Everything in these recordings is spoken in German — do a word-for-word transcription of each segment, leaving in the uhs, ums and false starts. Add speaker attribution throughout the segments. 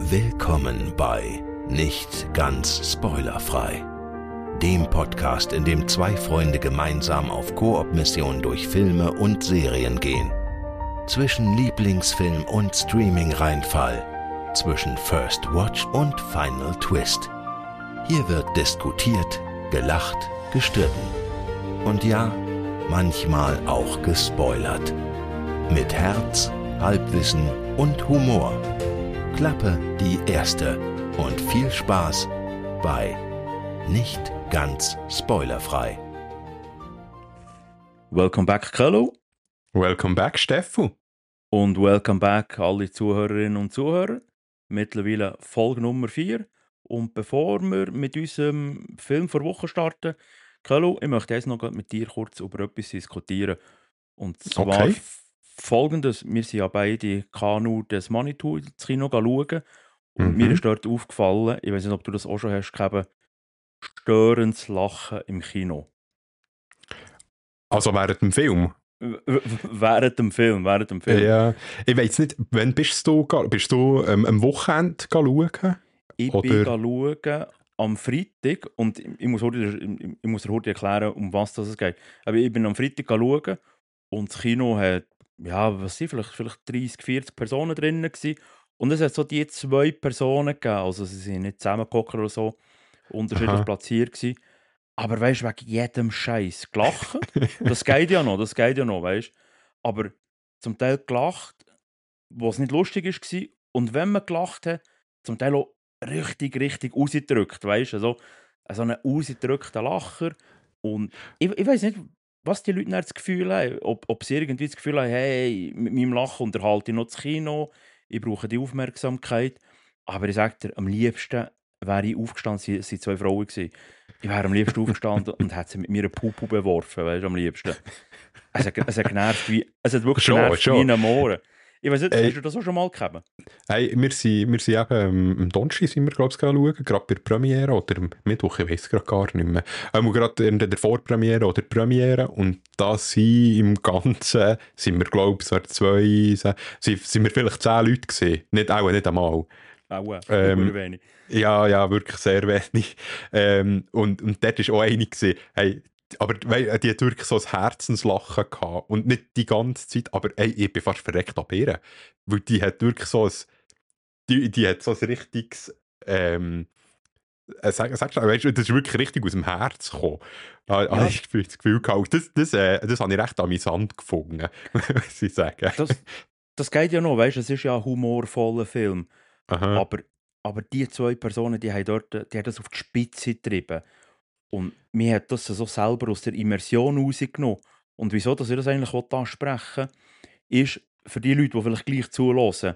Speaker 1: Willkommen bei Nicht ganz spoilerfrei, dem Podcast, in dem zwei Freunde gemeinsam auf Koop-Mission durch Filme und Serien gehen. Zwischen Lieblingsfilm und Streaming-Reinfall, zwischen First Watch und Final Twist. Hier wird diskutiert, gelacht, gestritten. Und ja, manchmal auch gespoilert. Mit Herz, Halbwissen und Humor. Klappe die erste und viel Spaß bei Nicht ganz spoilerfrei.
Speaker 2: Welcome back, Carlo.
Speaker 3: Welcome back, Steffu.
Speaker 2: Und welcome back, alle Zuhörerinnen und Zuhörer. Mittlerweile Folge Nummer vier. Und bevor wir mit unserem Film vor Woche starten, Carlo, ich möchte jetzt noch mit dir kurz über etwas diskutieren. Und zwar
Speaker 3: Okay.
Speaker 2: folgendes: Wir sind ja beide Kanu des Manitou ins Kino schauen. Und
Speaker 3: Mhm.
Speaker 2: mir ist dort aufgefallen, ich weiß nicht, ob du das auch schon hast gehabt, störendes Lachen im Kino.
Speaker 3: Also während dem Film?
Speaker 2: W- w- Während dem Film, während dem Film.
Speaker 3: Ja. Ich weiss nicht, wann bist du, ga- bist du ähm, am Wochenende schauen?
Speaker 2: Ich
Speaker 3: Oder-
Speaker 2: bin schauen am Freitag und ich ich muss heute, ich muss dir heute erklären, um was das es geht. Aber ich bin am Freitag schauen und das Kino hat, ja, was sind vielleicht, vielleicht dreißig, vierzig Personen drinnen gewesen. Und es hat so die zwei Personen gegeben, also sie sind nicht zusammengehockt oder so, unterschiedlich
Speaker 3: Aha.
Speaker 2: platziert gewesen. Aber weißt du, wegen jedem Scheiß gelacht. Das geht ja noch, das geht ja noch, weißt du. Aber zum Teil gelacht, wo es nicht lustig war. Und wenn man gelacht hat, zum Teil auch richtig, richtig ausgedrückt, weißt du. Also, so einen ausgedrückten Lacher. Und ich, ich weiß nicht, was die Leute dann das Gefühl haben. Ob, ob sie irgendwie das Gefühl haben, hey, mit meinem Lachen unterhalte ich noch das Kino, ich brauche die Aufmerksamkeit. Aber ich sage dir, am liebsten wäre ich aufgestanden, es waren zwei Frauen gewesen. Ich wäre am liebsten aufgestanden und hätte sie mit mir einen Pupu beworfen, weißt du, am liebsten. Es hat, es hat genervt wie, es hat wirklich
Speaker 3: Schon,
Speaker 2: genervt
Speaker 3: schon.
Speaker 2: wie ein Mohren. Ich weiß nicht,
Speaker 3: Ey.
Speaker 2: hast du das auch schon mal gehabt?
Speaker 3: Hey, wir sind, wir sind eben ähm, am Donnerstag sind wir, glaube ich, schauen, gerade bei der Premiere oder am Mittwoch, ich weiß gerade gar nicht mehr. Ähm, gerade in der Vorpremiere oder der Premiere und da sind im Ganzen, sind wir, glaube ich, so zwei, se- sind, sind wir vielleicht zehn Leute gewesen. Nicht, auch nicht einmal.
Speaker 2: Auch, äh,
Speaker 3: Ähm,
Speaker 2: nur wenig.
Speaker 3: Ja, ja, wirklich sehr wenig. Ähm, und, und dort war auch eine, gewesen, hey, aber wei- die hat wirklich so ein Herzenslachen gehabt. Und nicht die ganze Zeit, aber ey, ich bin fast verreckt ab ihr. Weil die hat wirklich so ein, die, die hat so ein richtiges, ähm, äh, sag, sag, weißt du, das ist wirklich richtig aus dem Herz gekommen. Da
Speaker 2: Ja.
Speaker 3: habe ich das Gefühl gehabt, das, das, äh, das habe ich recht amüsant gefunden, muss ich sagen.
Speaker 2: Das, das geht ja noch, weißt du, es ist ja ein humorvoller Film.
Speaker 3: Aha.
Speaker 2: Aber, aber die zwei Personen, die haben, dort, die haben das auf die Spitze getrieben. Und mir hat das so selber aus der Immersion rausgenommen. Und wieso, dass ich das eigentlich ansprechen will, ist, für die Leute, die vielleicht gleich zuhören,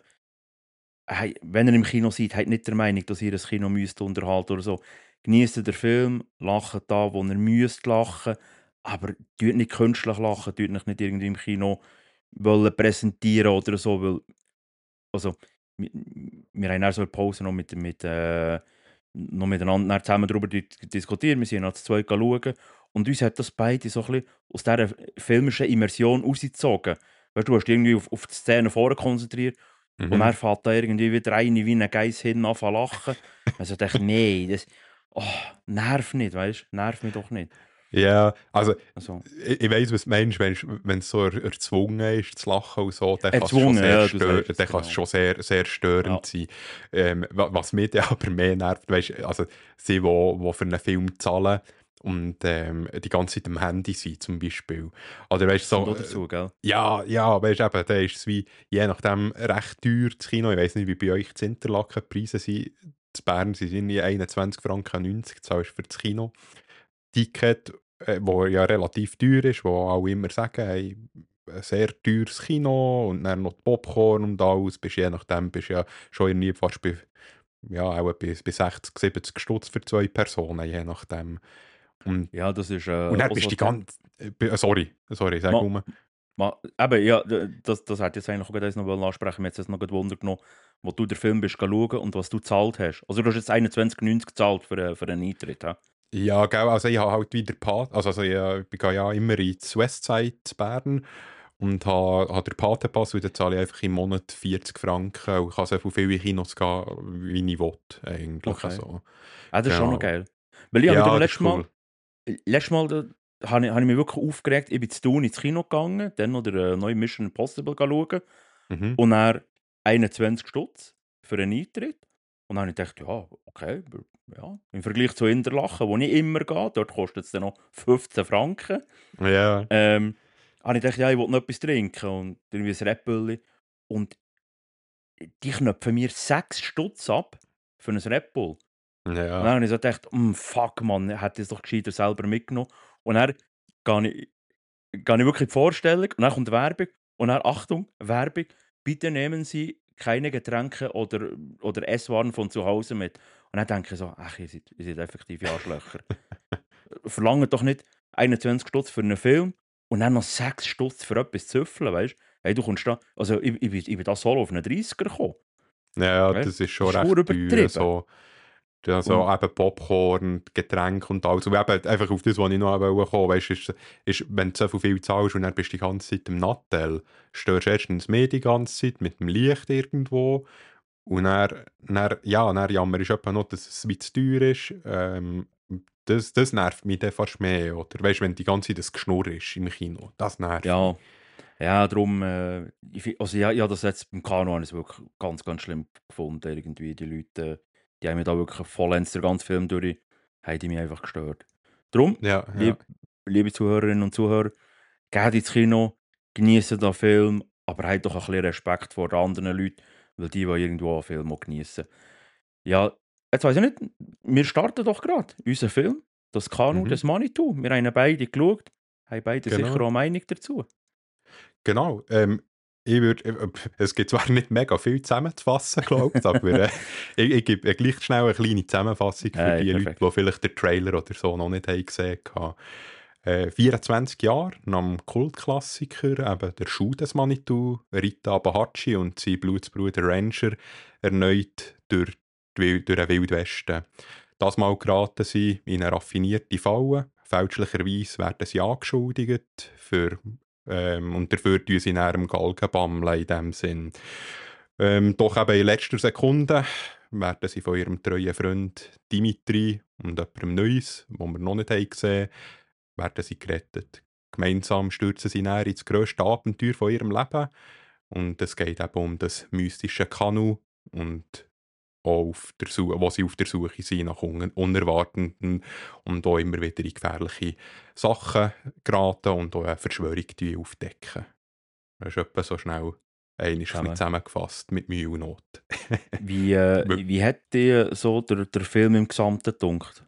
Speaker 2: hey, wenn ihr im Kino seid, habt nicht der Meinung, dass ihr das Kino müsst unterhalten oder so. Genießt den Film, lacht da, wo ihr müsst lachen, aber tut nicht künstlich lachen, tut euch nicht irgendwie im Kino wollen präsentieren oder so, weil, also, wir, wir haben auch so eine Pause noch mit, mit äh, noch miteinander dann zusammen darüber di- diskutiert, wir sind noch zu zweit schauen und uns hat das beide so ein bisschen aus dieser filmischen Immersion rausgezogen. Weißt du, du hast dich irgendwie auf, auf die Szene vorne konzentriert.
Speaker 3: Mhm.
Speaker 2: Und er fährt da irgendwie wieder eine wie ein Geiss hin an zu lachen. Also dachte ich, nee, das oh, nerv nicht, weißt du? Nerv mich doch nicht.
Speaker 3: Ja, also
Speaker 2: Also,
Speaker 3: ich, ich weiss, was du meinst, wenn wenn es so er, erzwungen ist, zu lachen und so, dann kann es
Speaker 2: Erzwungen,
Speaker 3: schon sehr,
Speaker 2: ja, du
Speaker 3: stör,
Speaker 2: sagst es,
Speaker 3: dann kann's
Speaker 2: genau.
Speaker 3: schon sehr, sehr störend sein. Ähm, wa- was mich dann aber mehr nervt, weißt, also sie, die wo, wo für einen Film zahlen und ähm, die ganze Zeit am Handy sind, zum Beispiel. Oder weißt
Speaker 2: kommt
Speaker 3: so,
Speaker 2: auch dazu, gell?
Speaker 3: ja, ja, weißt du, eben, da ist es wie, je nachdem recht teuer, das Kino. Ich weiss nicht, wie bei euch die Interlaken die Preise sind. In Bern sind es irgendwie einundzwanzig Franken neunzig, zahlst du für das Kino. Ticket, äh, wo ja relativ teuer ist, wo alle immer sagen, hey, ein sehr teures Kino und dann noch die Popcorn und alles, bist je nachdem bist ja schon irgendwie fast bei, ja, auch bei, bei sechzig, siebzig Stutz für zwei Personen, je nachdem. Und,
Speaker 2: Ja, das ist äh,
Speaker 3: und dann
Speaker 2: auch
Speaker 3: bist
Speaker 2: so
Speaker 3: du die
Speaker 2: ein
Speaker 3: ganze, äh, sorry, sorry, sag
Speaker 2: Ma-
Speaker 3: um.
Speaker 2: Ma, eben, ja, d- das, das hätte ich jetzt eigentlich auch gerade noch wollen ansprechen. Mir hat es jetzt noch gerade Wunder genommen, wo du den Film bist schauen und was du gezahlt hast. Also du hast jetzt einundzwanzig neunzig gezahlt für, äh, für einen Eintritt, ja?
Speaker 3: Ja, gell, also ich habe halt wieder Part, also, also ich, äh, ich gehe ja immer ins Westside zu Bern und habe, habe den Patenpass und dann zahle ich einfach im Monat vierzig Franken und kann so viele Kinos gehen, wie ich will, eigentlich.
Speaker 2: Okay.
Speaker 3: Also,
Speaker 2: Ah, das ist schon noch
Speaker 3: genau.
Speaker 2: geil. Weil ich habe mich darum
Speaker 3: Ja, das
Speaker 2: letztes
Speaker 3: ist
Speaker 2: Mal,
Speaker 3: cool.
Speaker 2: letztes Mal da, habe ich, habe ich mich wirklich aufgeregt. Ich bin zu Thun ins Kino gegangen, dann noch der äh, neue Mission Impossible schauen
Speaker 3: Mhm.
Speaker 2: und dann einundzwanzig Stutz für einen Eintritt. Und dann habe ich gedacht, ja, okay, ja, im Vergleich zu Interlaken, wo ich immer gehe, dort kostet es dann noch fünfzehn Franken.
Speaker 3: Ja,
Speaker 2: Ähm, habe ich gedacht, ja, ich will noch etwas trinken und irgendwie ein Red Bull. Und die knöpfen mir sechs Stutz ab für ein Red Bull. Und dann
Speaker 3: ja.
Speaker 2: habe ich so gedacht, «Mm, fuck, Mann, ich hätte es doch gescheiter selber mitgenommen.» Und dann gehe ich, gehe ich wirklich in die Vorstellung und dann kommt Werbung. Und dann, Achtung, Werbung, bitte nehmen Sie keine Getränke oder, oder Esswaren von zu Hause mit. Und dann denke ich so, ach, ihr seid, ihr seid effektiv Arschlöcher. Verlangt doch nicht einundzwanzig Stutz für einen Film und dann noch sechs Stutz für etwas zu züffeln, weißt du? Hey, du kommst da, also ich, ich, bin- ich bin da solo auf einen dreißiger gekommen,
Speaker 3: Ja,
Speaker 2: weißt?
Speaker 3: das ist
Speaker 2: Das
Speaker 3: schon
Speaker 2: ist
Speaker 3: recht
Speaker 2: verdammt
Speaker 3: teuer,
Speaker 2: übertrieben.
Speaker 3: so, ja, so
Speaker 2: Und
Speaker 3: eben Popcorn, Getränke und alles. Und eben einfach auf das, was ich noch wollte kommen, weißt, ist, ist, wenn du so viel zahlst und dann bist du die ganze Zeit im Nattel, störst du erstens mehr die ganze Zeit mit dem Licht irgendwo und dann, dann ja, dann jammer ist etwa noch, dass es wie zu teuer ist. Ähm, das, das nervt mich dann fast mehr, oder? Weißt du, wenn die ganze Zeit das Geschnurr ist im Kino, das nervt mich.
Speaker 2: ja, ja, darum, äh, ich, fi- also ja, ja, das jetzt beim Kano habe ich es wirklich ganz, ganz schlimm gefunden, irgendwie, die Leute, die haben mich da wirklich vollends den ganzen Film durch, haben die mich einfach gestört. Darum,
Speaker 3: Ja, ja.
Speaker 2: lieb, liebe Zuhörerinnen und Zuhörer, geht ins Kino, genießen den Film, aber habt doch ein bisschen Respekt vor den anderen Leuten, weil die, die irgendwo einen Film auch genießen. Ja, jetzt weiß ich nicht, wir starten doch gerade unseren Film, das Kanu
Speaker 3: Mhm,
Speaker 2: des Manitou. Wir haben ihn beide geschaut, haben beide sicher auch
Speaker 3: genau.
Speaker 2: eine Meinung dazu.
Speaker 3: Genau. Ähm, ich würd, äh, es gibt zwar nicht mega viel zusammenzufassen, glaube ich, aber äh, ich, ich gebe äh, gleich schnell eine kleine Zusammenfassung für
Speaker 2: Hey,
Speaker 3: die Leute,
Speaker 2: perfekt.
Speaker 3: die vielleicht den Trailer oder so noch nicht haben gesehen haben. Äh, vierundzwanzig Jahre nach dem Kultklassiker, eben der Schuh des Manitou, Rita Abahachi und sein Blutsbruder Ranger erneut durch, die, durch den Wildwesten. Das Mal geraten sie in eine raffinierte Falle. Fälschlicherweise werden sie angeschuldigt für ähm, und dafür tun sie nach dem Galgen bammeln in dem Sinn. Ähm, doch eben in letzter Sekunde werden sie von ihrem treuen Freund Dimitri und jemandem Neues, wo wir noch nicht haben gesehen haben, werden sie gerettet. Gemeinsam stürzen sie näher ins grösste Abenteuer von ihrem Leben und es geht eben um das mystische Kanu und auch auf der Suche, wo sie auf der Suche sind nach un Unerwarteten und auch immer wieder in gefährliche Sachen geraten und auch eine Verschwörung die aufdecken. Das ist etwa so schnell einmal ein bisschen
Speaker 2: Zusammen.
Speaker 3: zusammengefasst mit Mühe und Not.
Speaker 2: Wie, äh,
Speaker 3: Weil-
Speaker 2: wie hat dir so der, der Film im Gesamten gedunkt?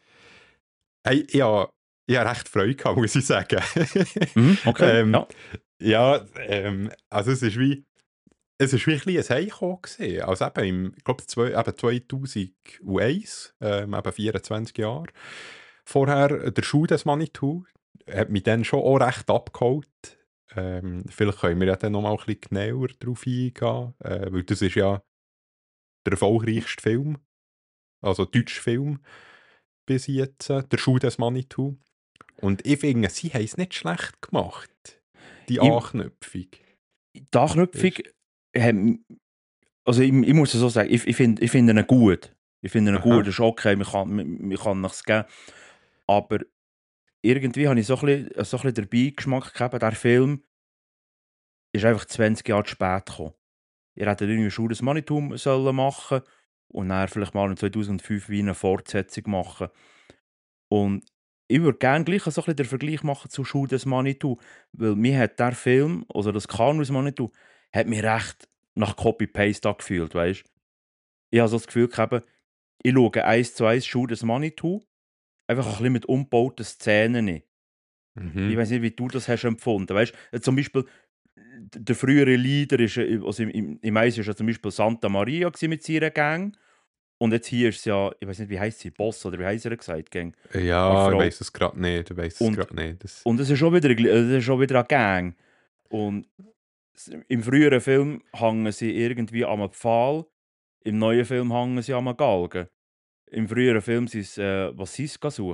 Speaker 3: hey, ich habe ich habe recht Freude gehabt, muss ich sagen.
Speaker 2: Mhm, okay,
Speaker 3: ähm,
Speaker 2: ja.
Speaker 3: ja, ähm, also es ist wie es ist wirklich ein Heimkommen gewesen. Also eben, im, ich glaube, zwei, eben zweitausendeins, ähm, eben vierundzwanzig Jahre. Vorher, äh, der Schuh des Manitou, hat mich dann schon auch recht abgeholt. Ähm, vielleicht können wir ja dann noch mal ein bisschen genauer darauf eingehen, äh, weil das ist ja der erfolgreichste Film, also deutsche Film bis jetzt, äh, der Schuh des Manitou. Und ich finde, sie haben es nicht schlecht gemacht, die
Speaker 2: Ich,
Speaker 3: Anknüpfung.
Speaker 2: die Anknüpfung,
Speaker 3: Ist,
Speaker 2: ähm, also ich, ich muss es so sagen, ich, ich finde ich find ihn gut. Ich finde ihn gut,
Speaker 3: aha.
Speaker 2: das ist okay, man kann, man, man kann es geben. Aber irgendwie habe ich so ein bisschen, so ein bisschen den Beigeschmack gehabt, der Film ist einfach zwanzig Jahre zu spät gekommen. Ihr hättet irgendwie Schuh des Manitum sollen machen und dann vielleicht mal in zweitausendfünf wie eine Fortsetzung machen. Und ich würde gerne gleich so ein bisschen den Vergleich machen zu Schuh des Manitou, weil mir hat der Film, also das Kanu des Manitou, hat mich recht nach Copy-Paste angefühlt, weißt? Ich habe so das Gefühl gehabt, ich schaue eins zu eins Schuh des Manitou, einfach ein bisschen mit umgebauten Szenen. Ich
Speaker 3: Mhm.
Speaker 2: weiß nicht, wie du das hast empfunden. Weißt du, zum Beispiel, d- der frühere Leader ist, äh, also im, im, im Eis ist ja zum Beispiel Santa Maria gewesen mit seiner Gang. Und jetzt hier ist es ja, ich weiß nicht, wie heißt sie, Boss oder wie heißt sie gesagt, Gang, eine
Speaker 3: Ja, ich
Speaker 2: Frau.
Speaker 3: weiß es gerade nicht, ich weiß es
Speaker 2: Und,
Speaker 3: gerade nicht. Das,
Speaker 2: und es ist schon wieder, eine gl- es ist schon wieder eine Gang. Und s- im früheren Film hängen sie irgendwie am Pfahl, im neuen Film hängen sie am Galgen. Im früheren Film sind es, äh, was sie suchen.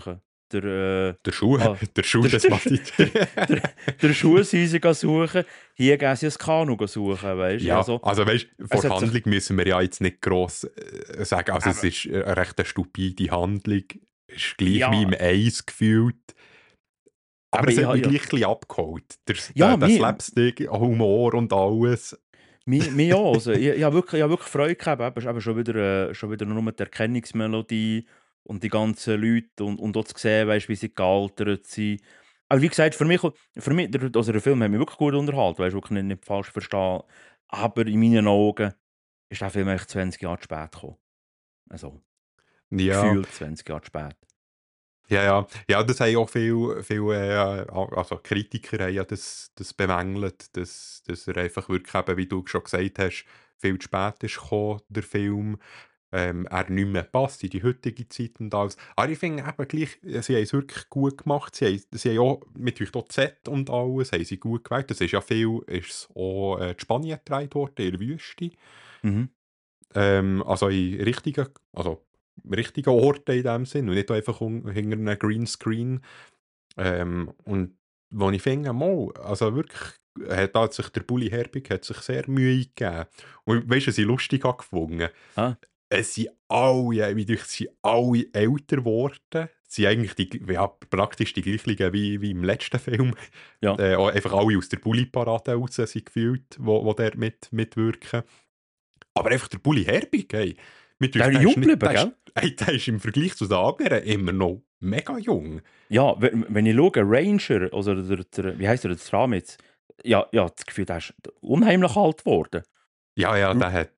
Speaker 2: der, äh,
Speaker 3: Der Schuh,
Speaker 2: ah,
Speaker 3: der Schuh
Speaker 2: der,
Speaker 3: des
Speaker 2: der,
Speaker 3: Matit.
Speaker 2: der, der Schuhshäuser gehen suchen. Hier gehen sie ein Kanu suchen, weißt du?
Speaker 3: Ja,
Speaker 2: Also,
Speaker 3: also weißt du, vor
Speaker 2: es
Speaker 3: der
Speaker 2: hat sich,
Speaker 3: Handlung müssen wir ja jetzt nicht gross äh, sagen. Also es
Speaker 2: aber,
Speaker 3: ist eine recht stupide Handlung. Es ist gleich wie
Speaker 2: ja,
Speaker 3: im Eis gefühlt. Aber
Speaker 2: aber
Speaker 3: es
Speaker 2: ich,
Speaker 3: hat
Speaker 2: ha-
Speaker 3: mich
Speaker 2: ja,
Speaker 3: gleich ein bisschen abgeholt. Der,
Speaker 2: ja,
Speaker 3: der, der
Speaker 2: mir,
Speaker 3: Slapstick, Humor und alles.
Speaker 2: mir, mir auch. Also, ich, ich habe wirklich, ich hab wirklich Freude gehabt. Eben, eben schon wieder, äh, schon wieder nur die Erkennungsmelodie und die ganzen Leute und, und auch zu sehen, weißt, wie sie gealtert sind. Aber wie gesagt, für mich, für mich der, also der Film hat mich wirklich gut unterhalten, weißt, wirklich nicht, nicht falsch verstehen. Aber in meinen Augen ist der Film eigentlich zwanzig Jahre zu spät gekommen. Also,
Speaker 3: Ja,
Speaker 2: gefühlt zwanzig Jahre zu spät.
Speaker 3: ja, ja. Ja, das haben auch viele, viele äh, also Kritiker haben ja das, das bemängelt, dass, dass er einfach wirklich eben, wie du schon gesagt hast, viel zu spät ist gekommen, der Film. Ähm, er nicht mehr passt in die heutige Zeit und alles. Aber ich finde eben gleich, äh, sie haben es wirklich gut gemacht. Sie haben, sie haben auch mit euch dort Z und alles, haben sie gut gewählt. Das ist ja viel, ist es auch äh, in Spanien gedreht worden, in der Wüste.
Speaker 2: Mhm.
Speaker 3: Ähm, also in richtigen, also richtigen Orten in dem Sinn und nicht einfach un- hinter einem Greenscreen. Ähm, und wo ich finde, mal, also wirklich, hat hat sich der Bully Herbig hat sich sehr Mühe gegeben. Und weißt du, was ich lustig habe gefunden?
Speaker 2: Ah,
Speaker 3: Es sind alle, wie durch, sind alle älter geworden. Es sind eigentlich die, ja, praktisch die gleichen wie, wie im letzten Film.
Speaker 2: ja.
Speaker 3: Äh, auch einfach alle aus der Bully-Parade raus sind gefühlt, wo, wo der mit, mitwirken. Aber einfach der Bully Herbig, hey, mit
Speaker 2: Der
Speaker 3: uns,
Speaker 2: ist
Speaker 3: der ist,
Speaker 2: jung
Speaker 3: nicht,
Speaker 2: geblieben,
Speaker 3: der, ist,
Speaker 2: gell?
Speaker 3: hey, der ist im Vergleich zu den anderen immer noch mega jung.
Speaker 2: Ja, wenn, wenn ich schaue, Ranger, also der, der, wie heisst der, der Tramitz, ja, ja, das Gefühl, der ist unheimlich alt geworden.
Speaker 3: Ja, ja,
Speaker 2: Ru-
Speaker 3: der hat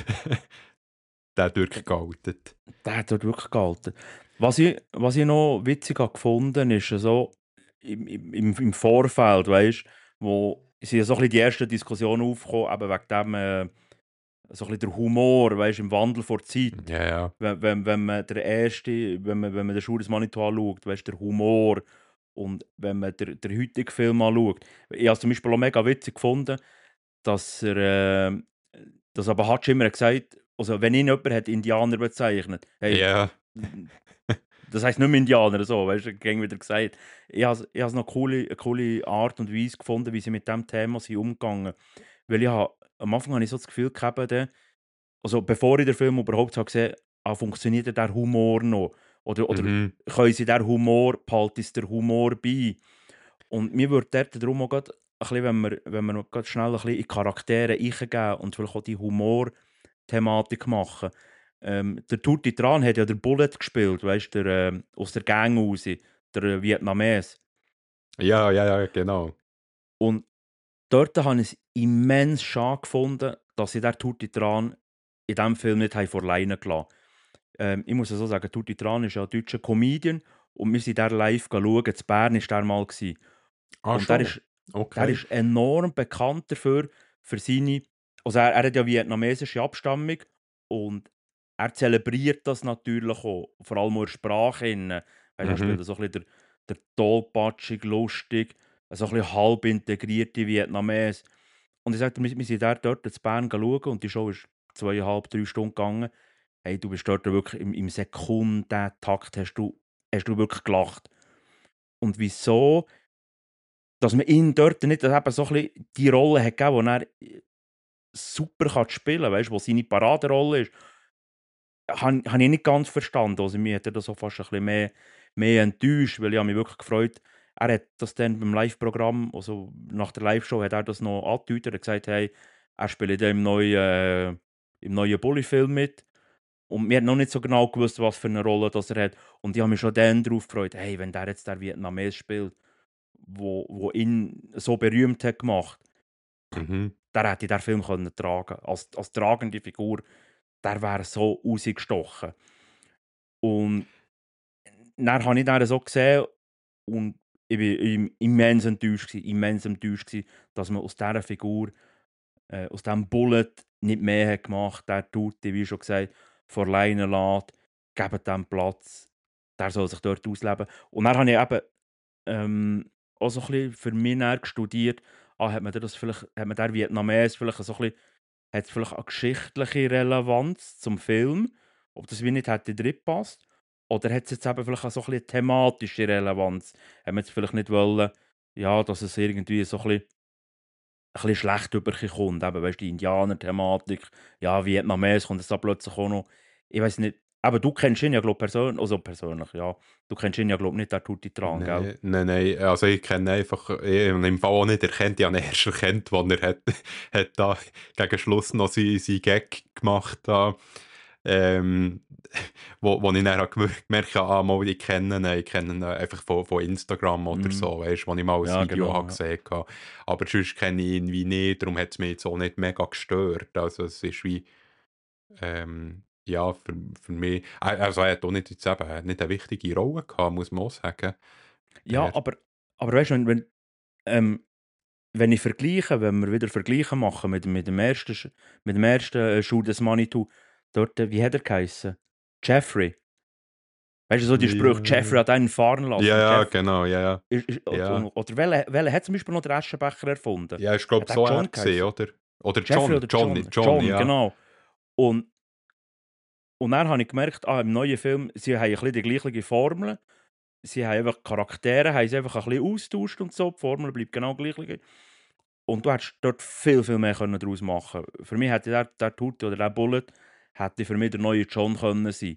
Speaker 3: der hat durchgehalten.
Speaker 2: Der hat dort wirklich gehalten. Was ich, was ich noch witzig habe gefunden ist so im, im, im im Vorfeld, weißt du, wo sind ja so ein bisschen die ersten Diskussionen aufgekommen, eben wegen dem, äh, so ein bisschen der Humor, weißt du, im Wandel vor Zeit.
Speaker 3: Ja, ja.
Speaker 2: Wenn, wenn, wenn man der erste, wenn man, wenn man den Schuh des Manitou anschaut, weißt du, der Humor. Und wenn man den, den heutigen Film anschaut, ich habe es zum Beispiel auch mega witzig gefunden, dass er, äh, dass aber Hutch immer gesagt, also wenn ihn jemand hat Indianer bezeichnet, hey,
Speaker 3: Ja.
Speaker 2: das heisst nicht mehr Indianer, so, weißt du, gegen wieder gesagt. Ich habe ich habe noch eine coole, eine coole Art und Weise gefunden, wie sie mit dem Thema sind umgegangen. Weil ich habe, am Anfang habe ich so das Gefühl gehabt, dann, also bevor ich den Film überhaupt habe gesehen habe, ah, funktioniert der Humor noch? Oder, oder
Speaker 3: Mhm.
Speaker 2: können sie den Humor, behalten sie den Humor bei? Und mir würde dort darum auch grad, ein bisschen, wenn wir, wenn wir grad schnell ein bisschen in Charaktere eingeben und vielleicht auch die Humor-Thematik machen. Ähm, der Tutti Tran hat ja der Bullet gespielt, weißt du, der, ähm, aus der Gang raus, der äh, Vietnames.
Speaker 3: Ja, ja, ja, genau.
Speaker 2: Und dort habe ich es immens schade gefunden, dass sie den Tutti Tran in diesem Film nicht haben vor Leine gelassen. Ähm, ich muss ja so sagen, Tutti Tran ist ja ein deutscher Comedian und wir sind der live schauen. In Bern war der mal. Gewesen.
Speaker 3: Ah,
Speaker 2: Und der
Speaker 3: schon.
Speaker 2: ist, der
Speaker 3: Okay.
Speaker 2: ist enorm bekannt dafür, für seine, also er, er hat ja vietnamesische Abstammung und er zelebriert das natürlich auch, vor allem auch in der Sprache. Weißt, er
Speaker 3: Mhm.
Speaker 2: spielt so ein bisschen der, der tollpatschig, lustig, so ein bisschen halb integrierte Vietnames. Und ich sagte, wir, wir sind dort, dort in Bern schauen und die Show ist zweieinhalb, drei Stunden gegangen. Hey, du bist dort wirklich im, im Sekundentakt, hast du, hast du wirklich gelacht. Und wieso? Dass man ihn dort nicht eben so ein bisschen die Rolle hat gegeben, die er super kann spielen kann, weißt du, wo seine Paraderolle ist, habe hab ich nicht ganz verstanden. Also mir hat er das so fast ein bisschen mehr, mehr enttäuscht, weil ich habe mich wirklich gefreut. Er hat das dann beim Live-Programm, also nach der Live-Show, hat er das noch angedeutet. Er hat gesagt, hey, er spielt dann im neuen, äh, im neuen Bully-Film mit. Und wir haben noch nicht so genau gewusst, was für eine Rolle das er hat. Und ich habe mich schon dann darauf gefreut, hey, wenn der jetzt der Vietnames spielt, wo, wo ihn so berühmt hat gemacht,
Speaker 3: Mhm.
Speaker 2: der hätte den Film können tragen als, als tragende Figur, der wäre so rausgestochen. Und dann habe ich den so gesehen und ich war immens enttäuscht, gewesen, immens enttäuscht gewesen, dass man aus dieser Figur, äh, aus diesem Bullet nicht mehr hat gemacht. Der Tutti, wie schon gesagt, vor Leine lässt, geben dem Platz, der soll sich dort ausleben. Und dann habe ich eben ähm, auch so ein bisschen für mich näher studiert, ah, hat man das vielleicht, hat man der Vietnames vielleicht so ein bisschen, hat es vielleicht eine geschichtliche Relevanz zum Film, ob das wie nicht hätte drin passt, oder hat es jetzt eben vielleicht auch so ein bisschen thematische Relevanz? Haben wir jetzt vielleicht nicht wollen, ja, dass es irgendwie so ein bisschen, ein bisschen schlecht überkommt, eben, weißt du, die Indianer-Thematik, ja, Vietnames kommt jetzt da plötzlich auch noch, ich weiß nicht, aber du kennst ihn ja, glaube ich, persönlich, also persönlich, ja, du kennst ihn ja, glaube ich, nicht, der Tutti Tran, gell?
Speaker 3: Nein, nein, nein, also ich kenne einfach, ich habe ihn im Fall auch nicht erkannt, ich habe ihn erst erkannt, als er hat, hat da gegen Schluss noch seinen sein Gag gemacht hat, ähm, wo, wo ich dann habe gemer- gemerkt habe, ah, mal, ich kenne ihn, ich kenne ihn einfach von, von Instagram oder
Speaker 2: Mhm.
Speaker 3: so, weißt du, wo ich mal ein
Speaker 2: Ja,
Speaker 3: Video
Speaker 2: genau,
Speaker 3: habe
Speaker 2: ja.
Speaker 3: gesehen habe. Aber sonst kenne ich ihn wie nicht, darum hat es mich jetzt auch nicht mega gestört. Also es ist wie, ähm, ja, für, für mich, äh, also er hat auch nicht, jetzt eben, er hat nicht eine wichtige Rolle gehabt, muss man auch sagen.
Speaker 2: Ja,
Speaker 3: Der,
Speaker 2: aber, aber weißt du, wenn, wenn, ähm, wenn ich vergleiche, wenn wir wieder Vergleiche machen mit, mit dem ersten, Sch- mit dem ersten äh, Schuh des Manitou, dort, äh, wie hat er geheißen? Jeffrey. Weißt du, so die Sprüche, Jeffrey
Speaker 3: ja,
Speaker 2: hat einen fahren
Speaker 3: ja,
Speaker 2: lassen.
Speaker 3: ja,
Speaker 2: Jeff,
Speaker 3: genau, ja, ja.
Speaker 2: ist, ist, oder
Speaker 3: Ja,
Speaker 2: oder welcher, welcher hat zum Beispiel noch den Aschenbecher erfunden?
Speaker 3: ja, ist glaube
Speaker 2: Hat
Speaker 3: ich
Speaker 2: er
Speaker 3: so er
Speaker 2: John
Speaker 3: gesehen,
Speaker 2: geheißen?
Speaker 3: oder? Oder
Speaker 2: Jeffrey
Speaker 3: John,
Speaker 2: oder
Speaker 3: Johnny,
Speaker 2: John?
Speaker 3: John,
Speaker 2: John,
Speaker 3: ja.
Speaker 2: genau. Und, und dann habe ich gemerkt, ah, im neuen Film, sie haben ein bisschen die gleiche Formel. Sie haben einfach Charaktere, haben sie einfach ein bisschen austauscht und so. Die Formel bleibt genau gleich. Und du hättest dort viel, viel mehr können daraus machen können. Für mich hätte der, der Tutti oder der Bullet hätte für mich der neue John können sein.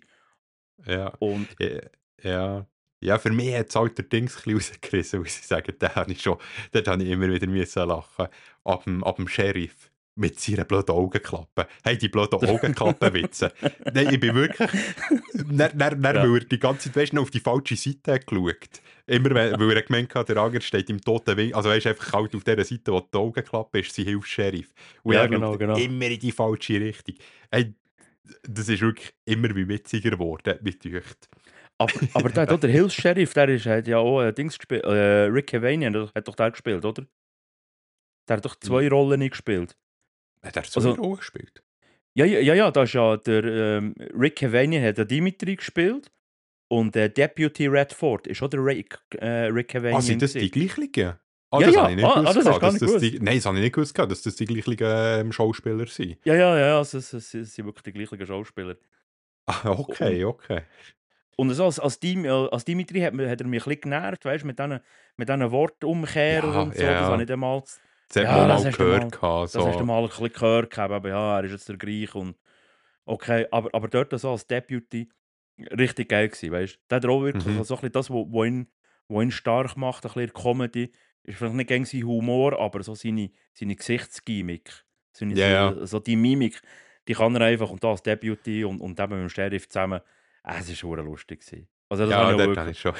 Speaker 3: Ja,
Speaker 2: Und
Speaker 3: ja, ja. Ja, für mich hat es halt der Dings ein bisschen rausgerissen, muss ich sagen. Da habe ich schon, dort habe ich immer wieder müssen lachen. Ab dem, ab dem Sheriff mit seiner blöden Augenklappe. Hey, die blöden Augenklappenwitze. Nein, ich bin wirklich... Dann, dann, dann,
Speaker 2: ja,
Speaker 3: weil er die ganze Zeit, weisst, noch auf die falsche Seite hat geschaut. Immer, wenn- weil er gemeint hat, der Ager steht im toten Winkel. Also, weißt du, einfach halt auf der Seite, wo die Augenklappe ist, sein Hilfs-Sheriff. Und
Speaker 2: ja,
Speaker 3: er schaut
Speaker 2: genau, genau.
Speaker 3: immer in die falsche Richtung. Hey, das ist wirklich immer wie witziger geworden, mit deucht.
Speaker 2: Aber, aber der, der Hilfs-Sheriff, der ist, hat ja auch äh, Dings gespielt. Äh, Rick Cavanian, der hat doch der gespielt, oder? Der hat doch zwei Rollen gespielt.
Speaker 3: Hat er so eine
Speaker 2: Also,
Speaker 3: Rolle gespielt?
Speaker 2: ja, ja, ja, ja, da ist ja der ähm, Rick Cavanian hat den Dimitri gespielt und der Deputy Redford ist auch der Rick, äh, Rick
Speaker 3: Ah, sind
Speaker 2: Cavanian
Speaker 3: das die
Speaker 2: gewesen.
Speaker 3: gleichen? Ah,
Speaker 2: Ja,
Speaker 3: das habe ich
Speaker 2: ja,
Speaker 3: nicht
Speaker 2: ah, ah,
Speaker 3: gewusst.
Speaker 2: das hast du
Speaker 3: gehabt,
Speaker 2: gar
Speaker 3: Dass
Speaker 2: nicht
Speaker 3: das
Speaker 2: gewusst.
Speaker 3: die, nein, das habe ich nicht gewusst, gehabt, dass das die gleichen ähm, Schauspieler sind.
Speaker 2: Ja, ja, ja, es, es, es, es sind wirklich die gleichen Schauspieler.
Speaker 3: Ah, okay,
Speaker 2: Und,
Speaker 3: okay.
Speaker 2: und so als, als, Dim, als Dimitri hat, mir- hat er mich ein bisschen genervt, weißt du, mit diesen mit diesen Wortumkehrern
Speaker 3: Ja,
Speaker 2: und so. Das habe
Speaker 3: ja.
Speaker 2: ich dann mal.
Speaker 3: Das hat man
Speaker 2: Ja,
Speaker 3: auch
Speaker 2: das
Speaker 3: mal
Speaker 2: hast du mal,
Speaker 3: gehört. Gehabt,
Speaker 2: das hast du
Speaker 3: so.
Speaker 2: mal ein bisschen gehört gehabt, aber ja, er ist jetzt der Gleiche. Und okay, aber, aber dort so als Deputy richtig geil gewesen, weißt du. Der hat auch wirklich
Speaker 3: Mhm.
Speaker 2: so ein bisschen das, was wo ihn, wo ihn stark macht, ein bisschen Comedy. Ist vielleicht nicht gegen sein Humor, aber so seine, seine Gesichtsgimmick, seine,
Speaker 3: Ja, ja.
Speaker 2: so, so die Mimik, die kann er einfach. Und da als Deputy und, und eben mit dem Sheriff zusammen, äh, es war schon lustig gewesen. Also das habe
Speaker 3: Ja,
Speaker 2: ich auch
Speaker 3: dort habe
Speaker 2: wirklich.
Speaker 3: ich schon,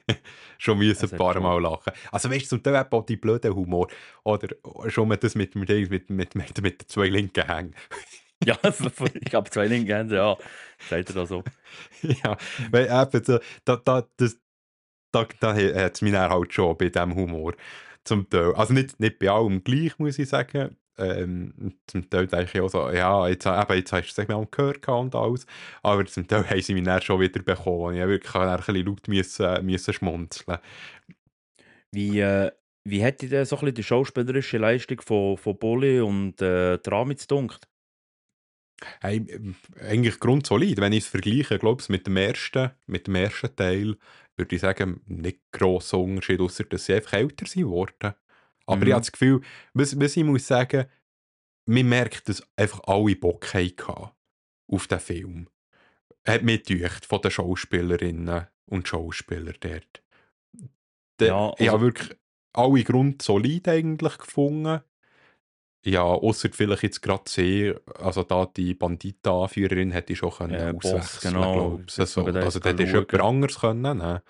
Speaker 3: schon müssen
Speaker 2: Es
Speaker 3: ein
Speaker 2: hat
Speaker 3: paar
Speaker 2: schon.
Speaker 3: Mal lachen. Also weißt du, zum Teil auch die blöden Humor. Oder schon mal das mit, mit, mit, mit, mit, mit den zwei linken Hängen.
Speaker 2: Ja, ich habe zwei linke Hände, ja. Sagt er da so.
Speaker 3: Ja, weil eben so, da, da, das, da, da hat es mich dann halt schon bei diesem Humor zum Teil. Also nicht, nicht bei allem gleich, muss ich sagen. Ähm, zum Teil denke ich auch so, ja, jetzt, eben, jetzt hast du es mal gehört gehabt und alles. Aber zum Teil haben sie mich dann schon wieder bekommen. Und ich wirklich dann ein bisschen laut müssen, müssen schmunzeln.
Speaker 2: Wie, äh, wie hätte dir so ein bisschen die schauspielerische Leistung von, von Bulli und äh, Tramitz gedunkt?
Speaker 3: Hey, ähm, eigentlich grundsolid. Wenn ich es vergleiche, glaube ich, mit dem ersten, mit dem ersten Teil, würde ich sagen, nicht grosser Unterschied, außer dass sie einfach älter sind geworden. Aber ich habe
Speaker 2: Mhm.
Speaker 3: das Gefühl, was, was ich muss sagen, man merkt, dass einfach alle Bock hatten auf den Film. Hat mir gedacht, von den Schauspielerinnen und Schauspielern dort. Der,
Speaker 2: Ja,
Speaker 3: ich habe
Speaker 2: also,
Speaker 3: wirklich alle grundsolid eigentlich gefunden. Ja, ausser vielleicht jetzt gerade sie, also da die Bandita-Anführerin hätte ich schon können
Speaker 2: äh, Boss,
Speaker 3: auswechseln,
Speaker 2: genau.
Speaker 3: glaube ich.
Speaker 2: Ich jetzt
Speaker 3: Also,
Speaker 2: sogar
Speaker 3: also
Speaker 2: das
Speaker 3: dort ist
Speaker 2: schauen.
Speaker 3: jemand anderes können, ne?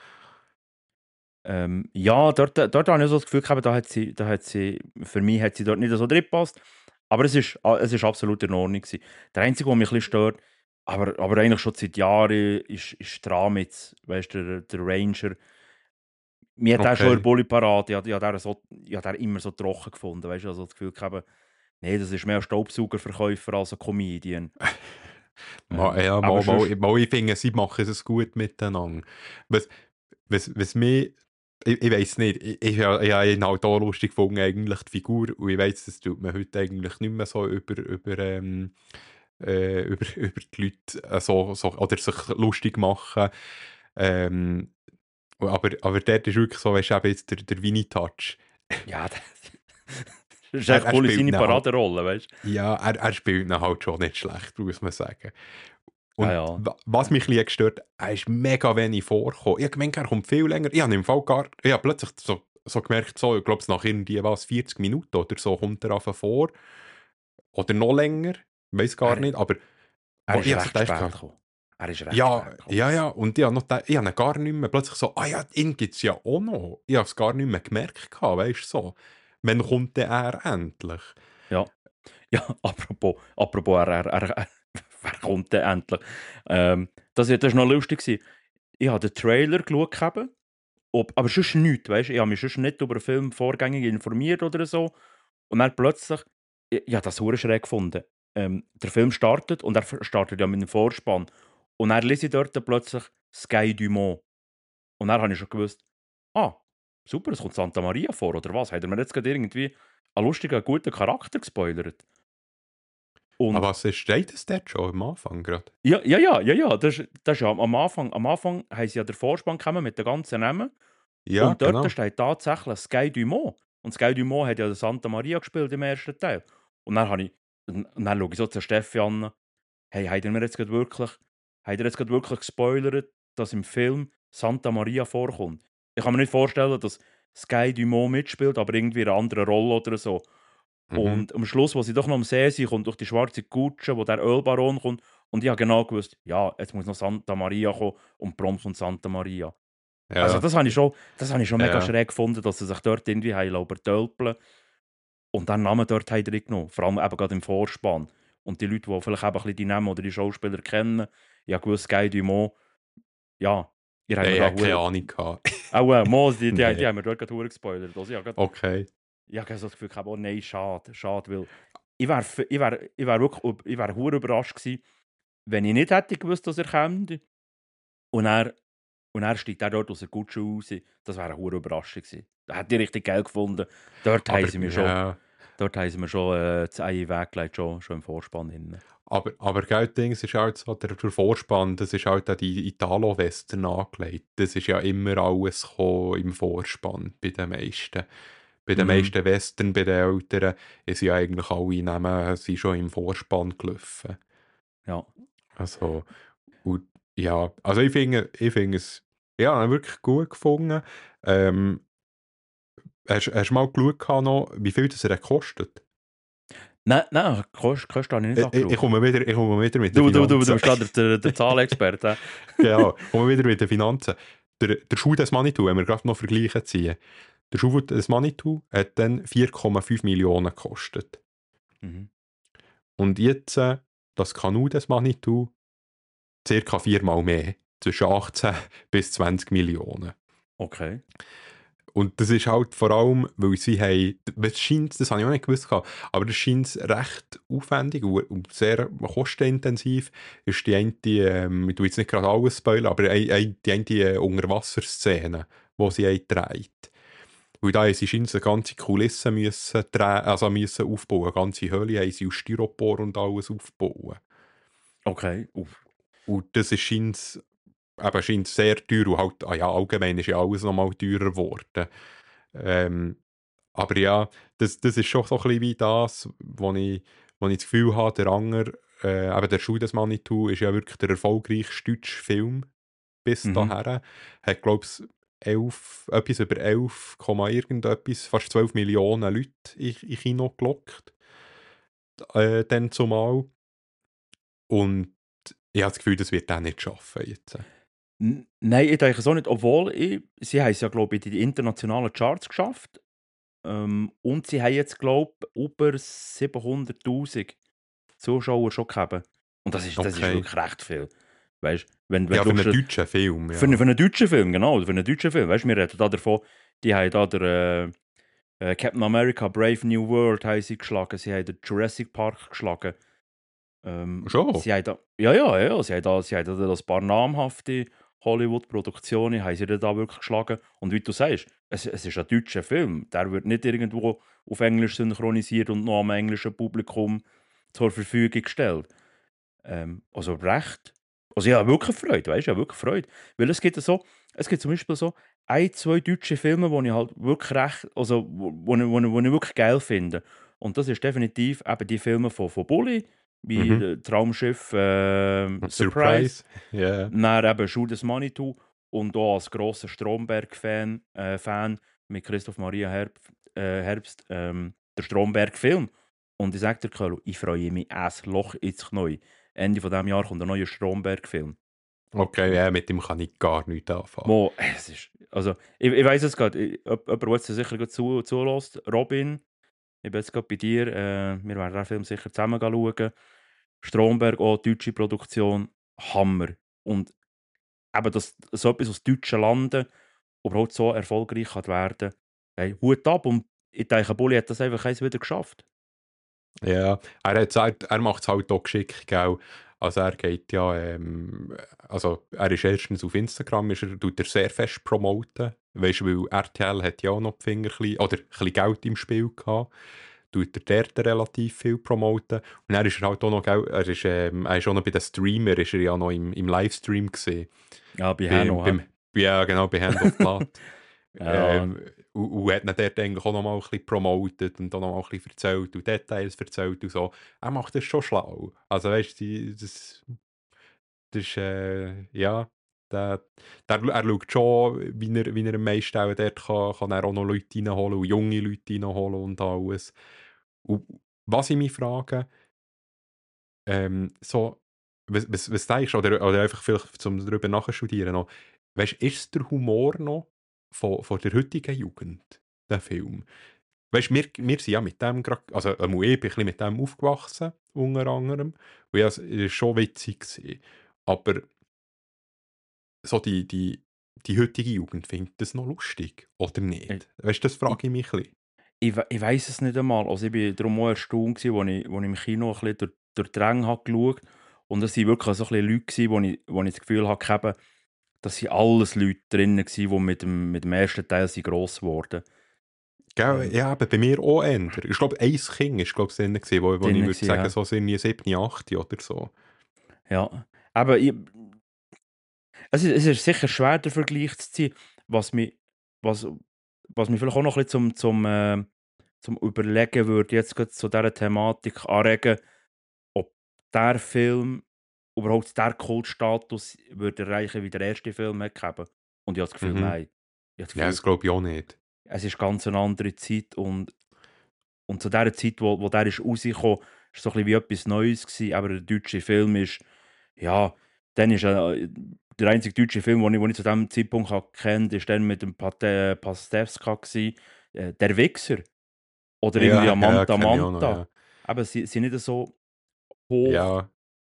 Speaker 2: Ähm, ja, dort, dort habe ich so das Gefühl gehabt, da hat sie, da hat sie, für mich hat sie dort nicht so drin gepasst. Aber es ist, ah, es ist absolut in Ordnung gewesen. Der Einzige, der mich ein bisschen stört, aber, aber eigentlich schon seit Jahren, ist, ist Tramitz, weißt du, der, der Ranger. Mir hat der schon in der
Speaker 3: Okay.
Speaker 2: Bulli parat, ich habe ich hab den so, ich hab den immer so trocken gefunden, weißt du, also das Gefühl gehabt, nee, das ist mehr ein Staubsaugerverkäufer als ein Comedian.
Speaker 3: Ma,
Speaker 2: Ähm,
Speaker 3: ja,
Speaker 2: aber
Speaker 3: mal, mal,
Speaker 2: sonst,
Speaker 3: mal, ich finde, sie machen es gut miteinander. Was, was, was mich, ich, ich weiß nicht, ich, ich, ich habe ihn halt auch lustig gefunden, eigentlich die Figur, und ich weiß, das tut man heute eigentlich nicht mehr so über, über, ähm, äh, über, über die Leute äh, so, so, oder sich lustig machen. Ähm, aber, aber dort ist wirklich so, weißt du, eben jetzt der, der Winnie-Touch.
Speaker 2: Ja, das, das ist
Speaker 3: Er,
Speaker 2: echt
Speaker 3: er
Speaker 2: cool in
Speaker 3: spielt
Speaker 2: seine
Speaker 3: ihn halt,
Speaker 2: Paraderolle, weißt du?
Speaker 3: ja, er, er spielt ihn halt schon nicht schlecht, muss man sagen.
Speaker 2: Ja,
Speaker 3: Und
Speaker 2: ja.
Speaker 3: wa- was mich ein bisschen gestört hat, er ist mega wenig vorgekommen. Ich habe gemeint, er kommt viel länger. Ich habe im Fall gar, ich habe plötzlich so, so gemerkt, so, ich glaube, es nach irgendwie was, vierzig Minuten oder so kommt er einfach vor. Oder noch länger, ich weiß gar
Speaker 2: Er,
Speaker 3: nicht, aber
Speaker 2: er
Speaker 3: wo,
Speaker 2: ist
Speaker 3: ich habe so
Speaker 2: recht spät
Speaker 3: gedacht,
Speaker 2: gekommen. Er ist recht
Speaker 3: ja,
Speaker 2: spät gekommen.
Speaker 3: ja, ja, und ich habe, noch gedacht, ich habe ihn gar nicht mehr, plötzlich so, ah ja, ihn gibt es ja auch noch. Ich habe es gar nicht mehr gemerkt, weißt du, so. Wann kommt denn er endlich?
Speaker 2: Ja, ja, apropos, apropos er, er, er, er, wer kommt denn endlich? Ähm, das, das war noch lustig. Gewesen. Ich habe den Trailer geschaut, eben, ob, aber sonst nichts, weißt du? Ich habe mich sonst nicht über den Film vorgängig informiert oder so. Und dann plötzlich, ich, ich habe das hure schräg gefunden. Ähm, der Film startet und er startet ja mit einem Vorspann. Und dann lese ich dort plötzlich Sky Dumont. Und dann habe ich schon gewusst, ah, super, es kommt Santa Maria vor, oder was? Hat er mir jetzt gerade irgendwie einen lustigen, guten Charakter gespoilert?
Speaker 3: Aber
Speaker 2: Und
Speaker 3: was ist, steht es dort schon am Anfang gerade?
Speaker 2: ja, ja, ja, ja, ja, das, ist- das ist ja am Anfang, am Anfang haben sie ja den Vorspann gekommen mit den ganzen Namen.
Speaker 3: Ja,
Speaker 2: Und dort
Speaker 3: genau.
Speaker 2: steht tatsächlich Sky Dumont. Und Sky Dumont hat ja den Santa Maria gespielt im ersten Teil. Und dann, habe ich, und dann schaue ich so zu Steffi an, hey, habt ihr mir jetzt gerade wirklich, habt ihr jetzt gerade wirklich gespoilert, dass im Film Santa Maria vorkommt? Ich kann mir nicht vorstellen, dass Sky Dumont mitspielt, aber irgendwie in einer anderen Rolle oder so.
Speaker 3: Mhm.
Speaker 2: Und am Schluss, wo sie doch noch am See sind, kommt durch die schwarze Kutsche, wo der Ölbaron kommt. Und ich habe genau gewusst, ja, jetzt muss noch Santa Maria kommen und prompt kommt Santa Maria. Also
Speaker 3: Ja,
Speaker 2: das habe ich schon, das habe ich schon mega
Speaker 3: ja.
Speaker 2: schräg gefunden, dass sie sich dort irgendwie haben übertölpeln und den Namen dort haben drin genommen. Vor allem eben gerade im Vorspann. Und die Leute, die vielleicht eben ein bisschen die Namen oder die Schauspieler kennen, ich habe gewusst, Guy Dumont, ja, ihr habt
Speaker 3: Nein,
Speaker 2: mir
Speaker 3: ich
Speaker 2: da
Speaker 3: hatte keine
Speaker 2: hure
Speaker 3: Ahnung gehabt.
Speaker 2: auch äh, Mos, die, die, die
Speaker 3: Nee.
Speaker 2: haben mir dort gerade hure gespoilert. Also ich habe gerade,
Speaker 3: Okay.
Speaker 2: ich habe gerade so das Gefühl gehabt, oh nein, schade, schade, weil ich wäre ich wär, ich wär wirklich üb- ich wär hure überrascht gewesen, wenn ich nicht hätte gewusst, dass er kommt. Und er Und er steigt auch dort aus der Kutsche raus. Das wäre eine hohe Überraschung gewesen. Da hätte ich richtig geil gefunden. Dort haben
Speaker 3: Aber
Speaker 2: sie mir schon,
Speaker 3: ja,
Speaker 2: dort haben sie mir schon äh, das Ei weggelegt, schon, schon im Vorspann. Hin.
Speaker 3: aber, aber gell, Dings ist halt so, der, der Vorspann, das ist halt an die Italo-Western angelegt. Das ist ja immer alles gekommen im Vorspann bei den meisten. Bei den
Speaker 2: Mhm.
Speaker 3: meisten Western, bei den Älteren, sind ja eigentlich alle Namen sind schon im Vorspann gelaufen.
Speaker 2: Ja.
Speaker 3: Also, und, ja, also ich finde ich finde es ja, wirklich gut gefunden. Ähm, hast, hast du mal geschaut gehabt noch, wie viel das er kostet?
Speaker 2: Nein, nein, Kost, Kost habe ich nicht
Speaker 3: Ich, ich, ich,
Speaker 2: angeschaut.
Speaker 3: komme wieder, ich komme wieder mit den
Speaker 2: Du, du, du, du
Speaker 3: Finanzen.
Speaker 2: bist da der, der, der Zahlenexperte.
Speaker 3: Genau, kommen wir wieder mit den Finanzen. Der, der Schuh des Manitou, wenn wir gerade noch vergleichen ziehen. Der Schuh des Manitou hat dann vier Komma fünf Millionen gekostet.
Speaker 2: Mhm.
Speaker 3: Und jetzt äh, das Kanu des Manitou circa viermal mehr. Zwischen achtzehn bis zwanzig Millionen.
Speaker 2: Okay.
Speaker 3: Und das ist halt vor allem, weil sie haben, das scheint, das habe ich auch nicht gewusst, aber das scheint recht aufwendig und, und sehr kostenintensiv. Ist die eine, ähm, ich tue jetzt nicht gerade alles spoilern, aber ein, ein, die eine äh, Unterwasserszene, die sie haben gedreht. Weil da haben sie scheint eine ganze Kulisse müssen drehen, also müssen aufbauen, eine ganze Höhle haben sie aus Styropor und alles aufbauen.
Speaker 2: Okay. Uff.
Speaker 3: Und das ist scheint, eben scheint sehr teuer und halt, ah ja, allgemein ist ja alles nochmal teurer geworden. Ähm, aber ja, das, das ist schon so ein bisschen wie das, wo ich, wo ich das Gefühl habe, der andere, äh, eben der Schuh des Manitou ist ja wirklich der erfolgreichste deutsche Film bis
Speaker 2: Mhm.
Speaker 3: dahin. Hat, glaube ich, elf, etwas über elf, irgendetwas, fast zwölf Millionen Leute in, in Kino gelockt. Äh, dann zumal. Und ich habe das Gefühl, das wird er nicht schaffen jetzt.
Speaker 2: N- Nein, ich denke es auch nicht, obwohl ich, sie haben es ja, glaube ich, in die internationalen Charts geschafft. Ähm, und sie haben jetzt, glaube ich, über siebenhunderttausend Zuschauer schon gehabt. Und das ist, das ist
Speaker 3: Okay.
Speaker 2: wirklich recht viel. Weißt wenn, wenn
Speaker 3: Ja,
Speaker 2: du
Speaker 3: für einen
Speaker 2: schaust,
Speaker 3: deutschen Film, ja.
Speaker 2: für, einen, für einen deutschen Film, genau, für einen deutschen Film. Weißt wir reden da davon, die haben da der äh, äh, Captain America Brave New World haben sie geschlagen, sie haben den Jurassic Park geschlagen. Ähm,
Speaker 3: Schon?
Speaker 2: sie haben da, ja, ja, ja, sie haben da, sie haben da ein paar namhafte Hollywood-Produktionen, haben sie da wirklich geschlagen. Und wie du sagst, es, es ist ein deutscher Film, der wird nicht irgendwo auf Englisch synchronisiert und noch am englischen Publikum zur Verfügung gestellt. Ähm, also recht, Also ja, wirklich Freude, weißt du, ja, wirklich Freude. Weil es gibt so, es gibt zum Beispiel so ein, zwei deutsche Filme, die ich halt wirklich recht, also wo, wo, ich- wo, ich- wo ich wirklich geil finde. Und das ist definitiv eben die Filme von, von Bully, wie
Speaker 3: Mhm.
Speaker 2: äh, Traumschiff, ähm, Surprise,
Speaker 3: Surprise. Ja.
Speaker 2: dann eben Shoot das Manitou und auch als grosser Stromberg-Fan äh, Fan mit Christoph Maria Herbst, äh, Herbst ähm, der Stromberg-Film. Und ich sage dir, Carlo, ich freue mich ein Loch ins Knie. Ende von diesem Jahr kommt ein neuer Stromberg-Film.
Speaker 3: Okay, ja, mit dem kann ich gar nichts anfangen.
Speaker 2: Mo, es ist, also, ich, ich weiß es gerade, ich- ob jemand, der jetzt sicher gerade zu, zulässt, Robin, ich bin jetzt gerade bei dir, äh, wir werden den Film sicher zusammen schauen. Stromberg, auch deutsche Produktion, Hammer. Und eben, dass so etwas aus deutschen Landen überhaupt so erfolgreich kann werden, hey, Hut ab. Und ich denke, Bulli hat das einfach eins wieder geschafft.
Speaker 3: Ja, er, hat's- er, er macht es halt auch geschickt, gell? Also er geht ja, ähm, also er ist erstens auf Instagram, ist er, tut er sehr fest promoten, weißt du, weil R T L hat ja auch noch die Finger, chli- oder ein bisschen Geld im Spiel gehabt, tut er dort relativ viel promoten und er ist er halt auch noch, gell, er ist, ähm, er ist auch noch bei den Streamer, ist er ja noch im, im Livestream gesehen,
Speaker 2: Ja, bei
Speaker 3: beim,
Speaker 2: Hanno, hä?
Speaker 3: beim, ja genau, bei Hand of Blood.
Speaker 2: Ja,
Speaker 3: Ähm, und, und hat ihn dort eigentlich auch noch mal ein bisschen promotet und auch noch mal ein bisschen erzählt und Details erzählt und so. Er macht das schon schlau. Also weißt du, das, das ist, äh, ja, der, der, er schaut schon, wie er, wie er am meisten auch dort kann, kann er auch noch Leute reinholen und junge Leute reinholen und alles. Und was ich mich frage, ähm, so, was, was, was denkst du, oder, oder einfach vielleicht zum darüber nachstudieren noch, weißt du, ist es der Humor noch von, von der heutigen Jugend, der Film? Weißt du, wir, wir sind ja mit dem gerade, also ähm, ich bin ein bisschen mit dem aufgewachsen, unter anderem, und ja, es war schon witzig gewesen. Aber so die, die, die heutige Jugend findet das noch lustig, oder
Speaker 2: ich,
Speaker 3: nicht? Weißt du, das
Speaker 2: ich,
Speaker 3: frage ich mich ein bisschen.
Speaker 2: ich, we- ich weiß es nicht einmal. Also ich war darum auch erstaunt, gewesen, als ich, als ich im Kino ein bisschen durch, durch die Ränge habe geschaut habe. Und es waren wirklich so ein bisschen Leute, gewesen, wo ich, wo ich das Gefühl hatte, das sind alles Leute drin, gewesen, die mit dem, mit dem ersten Teil sind gross geworden.
Speaker 3: Gell,
Speaker 2: Ähm,
Speaker 3: ja, aber bei mir auch eher. Ich glaube, ein Kind war, glaube ich, drin, gewesen, wo, wo ich
Speaker 2: drin
Speaker 3: würde
Speaker 2: gewesen,
Speaker 3: sagen,
Speaker 2: ja.
Speaker 3: so sind die sieben, acht oder so.
Speaker 2: Ja. Aber ich, es, ist, es ist sicher schwer, den Vergleich zu ziehen. Was mich, was, was mich vielleicht auch noch ein bisschen zum, zum, äh, zum Überlegen würde, jetzt gerade zu dieser Thematik anregen, ob der Film überhaupt den Kultstatus würde erreichen, wie der erste Film hat gehabt. Und ich habe das Gefühl,
Speaker 3: Mhm.
Speaker 2: nein. Ich habe das
Speaker 3: Ja,
Speaker 2: Gefühl,
Speaker 3: das glaube ich auch nicht.
Speaker 2: es ist ganz eine andere Zeit und, und zu dieser Zeit, wo, wo der ist rausgekommen, war so ein bisschen wie etwas Neues gewesen, aber der deutsche Film ist, ja, dann ist äh, der einzige deutsche Film, den ich, den ich zu diesem Zeitpunkt habe kennt, ist dann mit dem Pate, Pastewka gewesen, äh, «Der Wichser» oder irgendwie
Speaker 3: Ja, ja,
Speaker 2: «Amanta
Speaker 3: kenne ich auch noch,
Speaker 2: Manta».
Speaker 3: ja.
Speaker 2: Aber sie sind nicht so hoch
Speaker 3: Ja,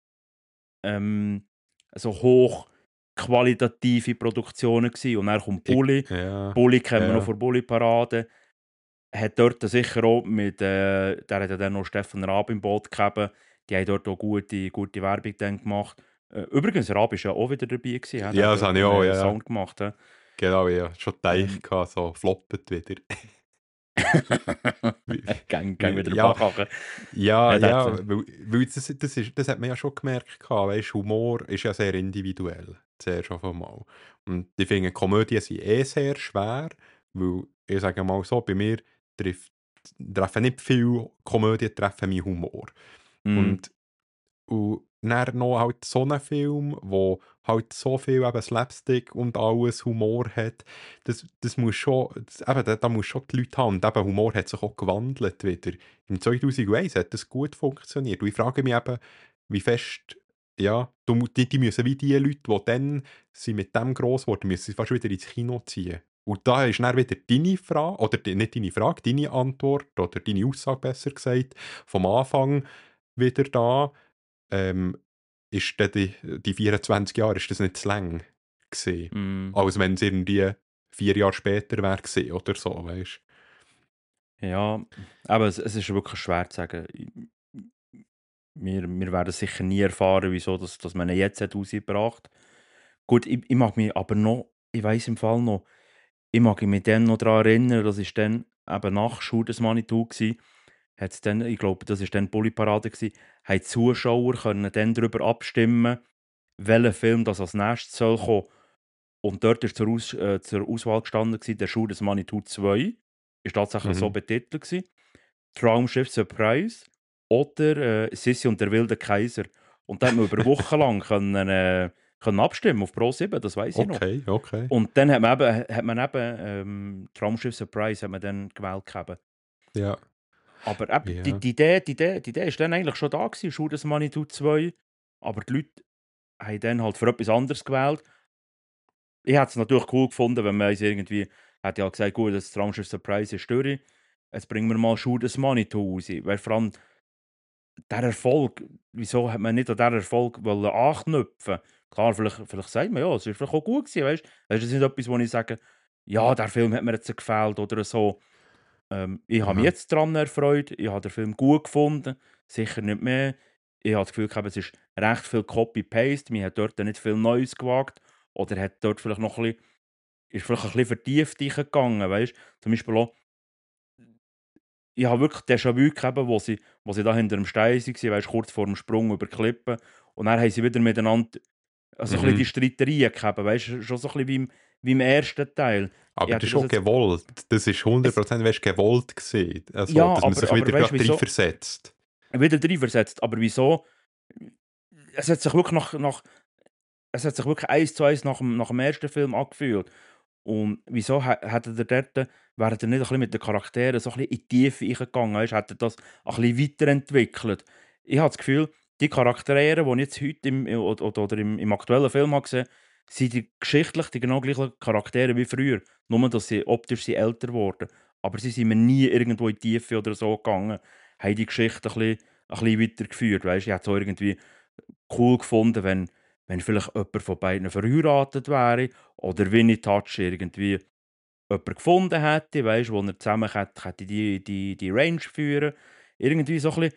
Speaker 2: ähm, so hoch qualitative Produktionen gewesen. Und dann kommt
Speaker 3: ich,
Speaker 2: Bully.
Speaker 3: ja,
Speaker 2: Bully kennt man noch
Speaker 3: ja.
Speaker 2: von Bully-Parade. Hat dort sicher auch mit, äh, der hat ja dann noch Stefan Raab im Boot gehabt. Die haben dort auch gute, gute Werbung dann gemacht. Äh, übrigens, Raab war ja auch wieder dabei gewesen. Ja, der
Speaker 3: Ja,
Speaker 2: hat
Speaker 3: das
Speaker 2: ja
Speaker 3: habe ich
Speaker 2: einen
Speaker 3: auch,
Speaker 2: äh,
Speaker 3: ja.
Speaker 2: Sound gemacht. Ja.
Speaker 3: Genau, ja. Schon
Speaker 2: Ähm,
Speaker 3: gedacht, so floppet wieder. Wie-
Speaker 2: gang, gang
Speaker 3: wie-
Speaker 2: wieder
Speaker 3: ja,
Speaker 2: Bachhaken.
Speaker 3: ja,
Speaker 2: Ja, der hat,
Speaker 3: ja,
Speaker 2: äh,
Speaker 3: weil, weil das, das, ist, das hat man ja schon gemerkt, gehabt, weißt, Humor ist ja sehr individuell, zuerst auf einmal. Und ich finde, Komödien sind eh sehr schwer, weil, ich sage mal so, bei mir trifft, treffen nicht viele Komödien treffen meinen Humor.
Speaker 2: mm,
Speaker 3: Und Und dann noch halt so ein Film, wo halt so viel eben Slapstick und alles Humor hat, das, das muss schon, das, eben, da, da muss schon die Leute haben. Und eben Humor hat sich auch gewandelt wieder. Im zweitausendeins hat das gut funktioniert. Und ich frage mich eben, wie fest, ja, du, mu- die, die müssen wie die Leute, die dann sind mit dem gross geworden, müssen sie fast wieder ins Kino ziehen. Und da ist dann wieder deine Frage, oder die- nicht deine Frage, deine Antwort, oder deine Aussage besser gesagt, vom Anfang wieder da. Ähm, ist dann die, die vierundzwanzig Jahre, ist das nicht zu lang gewesen?
Speaker 2: mm,
Speaker 3: Als wenn es irgendwie vier Jahre später wäre gewesen oder so, weißt
Speaker 2: ja, aber es, es ist wirklich schwer zu sagen. Wir, wir werden sicher nie erfahren, wieso dass, dass man ihn jetzt hat rausgebracht hat. Gut, ich, ich mag mich aber noch, ich weiß im Fall noch, ich mag mich dann noch daran erinnern, das war dann eben nach Schuh des Manitou gsi, hat's dann, ich glaube, das war dann Bulli-Parade gsi, haben die Zuschauer können dann darüber abstimmen, welcher Film das als nächstes soll kommen. Und dort ist zur, Aus äh, zur Auswahl gestanden, gewesen, der Schuh des Manitou zwei. Ist tatsächlich so
Speaker 3: Mhm.
Speaker 2: betitelt gewesen. Traumschiff Surprise oder äh, Sissi und der wilde Kaiser. Und da hat man über Wochen lang können, äh, können abstimmen auf Pro sieben, das weiß ich noch.
Speaker 3: Okay, okay.
Speaker 2: Und dann hat man eben, hat man eben ähm, Traumschiff Surprise hat man dann gewählt gehabt.
Speaker 3: Ja.
Speaker 2: Aber eben,
Speaker 3: Ja.
Speaker 2: die, die Idee, die Idee, die Idee ist dann eigentlich schon da gewesen, Schuh des Manitou zwei. Aber die Leute haben dann halt für etwas anderes gewählt. Ich hätte es natürlich cool gefunden, wenn man uns irgendwie, hätte ja gesagt, gut, das Traumschiff Surprise ist durch. Jetzt bringen wir mal Schuh des Manitou raus. Weil vor allem der Erfolg, wieso hat man nicht an diesen Erfolg wollen anknüpfen? Klar, vielleicht, vielleicht sagt man, ja, es ist vielleicht auch gut gewesen, weißt du? Das ist nicht etwas, wo ich sage, ja, der Film hat mir jetzt gefällt oder so. Ähm, ich habe mich
Speaker 3: Aha.
Speaker 2: jetzt daran erfreut, ich habe den Film gut gefunden, sicher nicht mehr. Ich habe das Gefühl gehabt, es ist recht viel Copy-Paste, man hat dort nicht viel Neues gewagt oder hat dort vielleicht noch ein bisschen, ist vielleicht ein bisschen vertieft gegangen, weißt du? Zum Beispiel auch, ich habe wirklich Déjà-vu gehabt, wo sie, wo sie da hinter dem Stein waren, weißt, kurz vor dem Sprung über die Klippe. Und dann haben sie wieder miteinander also ein bisschen
Speaker 3: Mhm.
Speaker 2: die Streiterien gehabt, weißt, schon so ein bisschen wie im, wie im ersten Teil. Ich
Speaker 3: Aber das
Speaker 2: hätte
Speaker 3: ist
Speaker 2: das
Speaker 3: auch
Speaker 2: jetzt,
Speaker 3: gewollt. Das ist hundert Prozent weißt, gewollt gewesen. Also,
Speaker 2: ja,
Speaker 3: dass man
Speaker 2: aber,
Speaker 3: sich
Speaker 2: aber
Speaker 3: wieder
Speaker 2: weißt,
Speaker 3: gerade
Speaker 2: wieso,
Speaker 3: versetzt.
Speaker 2: wieder drin versetzt, aber wieso, es hat sich wirklich nach, nach es hat sich wirklich eins zu eins nach dem, nach dem ersten Film angefühlt. Und wieso ha- hat er dort, wäre er nicht ein bisschen mit den Charakteren so ein bisschen in die Tiefe eingegangen, weißt, hat er das ein bisschen weiterentwickelt. Ich habe das Gefühl, die Charaktere, die ich jetzt heute im, oder, oder im, im aktuellen Film habe gesehen, sind die geschichtlich die genau gleichen Charaktere wie früher. Nur, dass sie optisch sind älter geworden. Aber sie sind mir nie irgendwo in die Tiefe oder so gegangen, haben die Geschichte ein bisschen, ein bisschen weitergeführt. Weißt? Ich hätte es auch irgendwie cool gefunden, wenn, wenn vielleicht jemand von beiden verheiratet wäre oder Winnie Touch irgendwie jemanden gefunden hätte, weißt, wo er zusammen hätte, hätte die, die, die Range führen. Irgendwie so ein bisschen,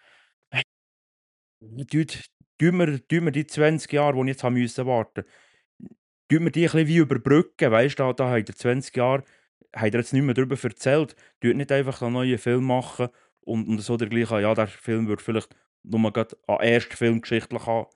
Speaker 2: Dude, tun wir, tun wir die zwanzig Jahre, die ich jetzt haben müssen warten, tun wir die ein bisschen wie überbrücken, weißt, da, da habt ihr zwanzig Jahre, habt ihr jetzt nicht mehr darüber erzählt, tut nicht einfach einen neuen Film machen und, und so der gleiche, ja, der Film würde vielleicht nur gerade an den ersten Film geschichtlich an,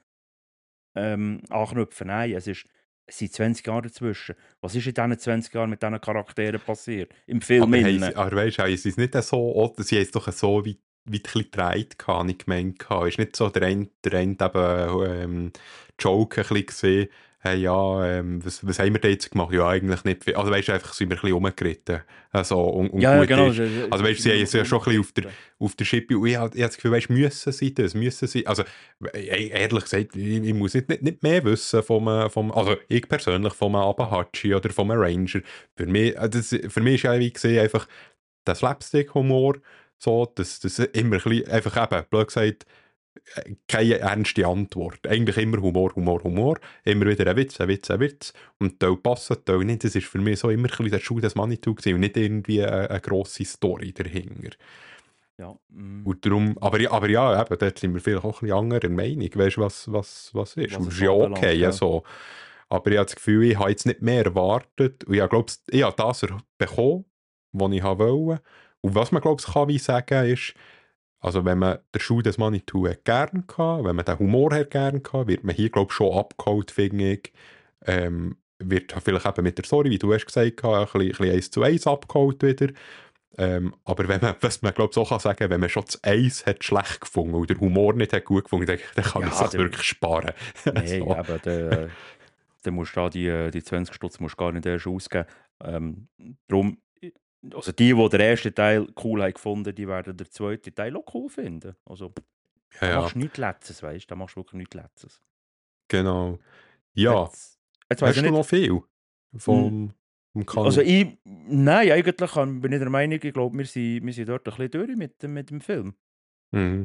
Speaker 2: ähm, anknüpfen. Nein, es, ist, es sind zwanzig Jahre dazwischen. Was ist in diesen zwanzig Jahren mit diesen Charakteren passiert? Im Film
Speaker 3: Aber, haben
Speaker 2: innen.
Speaker 3: sie, aber weißt du, haben sie es nicht so, oder sie haben es doch so wie, wie ein bisschen gedreht, habe ich gemeint. Es ist nicht so der eine, der eine eben, ähm, Joke ein bisschen gesehen, hey, ja, ähm, was, was haben wir da jetzt gemacht? Ja, eigentlich nicht viel. Also weißt du, einfach sind wir ein bisschen rumgeritten. Also, und, und
Speaker 2: Ja, ja,
Speaker 3: gut
Speaker 2: genau.
Speaker 3: ist. Also weißt du, sie haben es ja schon ein bisschen auf der, auf der Schippe. Und ich habe ich hab das Gefühl, weißt du, müssen sie das, müssen sie, also e- ehrlich gesagt, ich, ich muss nicht, nicht, nicht mehr wissen vom, vom, also ich persönlich vom Abahachi oder vom Ranger. Für mich, äh, das, für mich ist ja wie gesehen einfach der Slapstick-Humor, so, dass das immer ein bisschen, einfach eben, blöd gesagt, äh, keine ernste Antwort. Eigentlich immer Humor, Humor, Humor. Immer wieder ein Witz, ein Witz, ein Witz. Und Teil passen, Teil nicht. Das ist für mich so immer ein bisschen der Schuh des Manitou gewesen und nicht irgendwie eine, eine grosse Story dahinter.
Speaker 2: Ja, mm,
Speaker 3: Und darum, aber, ja- aber ja, eben, dort sind wir vielleicht auch ein bisschen anderer Meinung. Weißt du, was, was, was ist?
Speaker 2: was
Speaker 3: Und das
Speaker 2: es
Speaker 3: ist ja
Speaker 2: anbelangt,
Speaker 3: okay, ja.
Speaker 2: ja.
Speaker 3: So. Aber ich habe das Gefühl, ich habe jetzt nicht mehr erwartet. Und ich glaube, ich habe das er- bekommen, was ich wollte. Und was man, glaube ich, kann wie sagen, ist, also wenn man den Schuh des Manitou hat gern gehabt, wenn man den Humor hat gern gehabt, wird man hier, glaube ich, schon abgeholt, finde ich. Ähm, wird vielleicht eben mit der Story, wie du hast gesagt hast, ein bisschen, ein bisschen eins zu eins abgeholt wieder. Ähm, aber wenn man, was man glaube ich so kann sagen, wenn man schon das Eis hat schlecht gefunden oder den Humor nicht hat gut gefunden, dann, dann kann man
Speaker 2: Ja,
Speaker 3: sich
Speaker 2: dann,
Speaker 3: wirklich sparen.
Speaker 2: nein,
Speaker 3: so.
Speaker 2: aber dann, dann musst du da die, äh, die zwanzig Stutz musst du gar nicht erst ausgeben. Ähm, darum, also die, die den ersten Teil cool haben gefunden, die werden den zweiten Teil auch cool finden. Also,
Speaker 3: Ja,
Speaker 2: da
Speaker 3: ja,
Speaker 2: machst du nichts Letztes, weißt du, da machst du wirklich nichts Letztes.
Speaker 3: genau. Ja,
Speaker 2: Jetzt, jetzt weiss
Speaker 3: hast
Speaker 2: ich
Speaker 3: du
Speaker 2: nicht,
Speaker 3: noch viel
Speaker 2: m,
Speaker 3: vom, vom
Speaker 2: also
Speaker 3: Kanu?
Speaker 2: ich, nein, eigentlich kann- bin ich der Meinung, ich glaube, wir sind, wir sind dort ein bisschen durch mit, dem- mit dem Film.
Speaker 3: Mhm.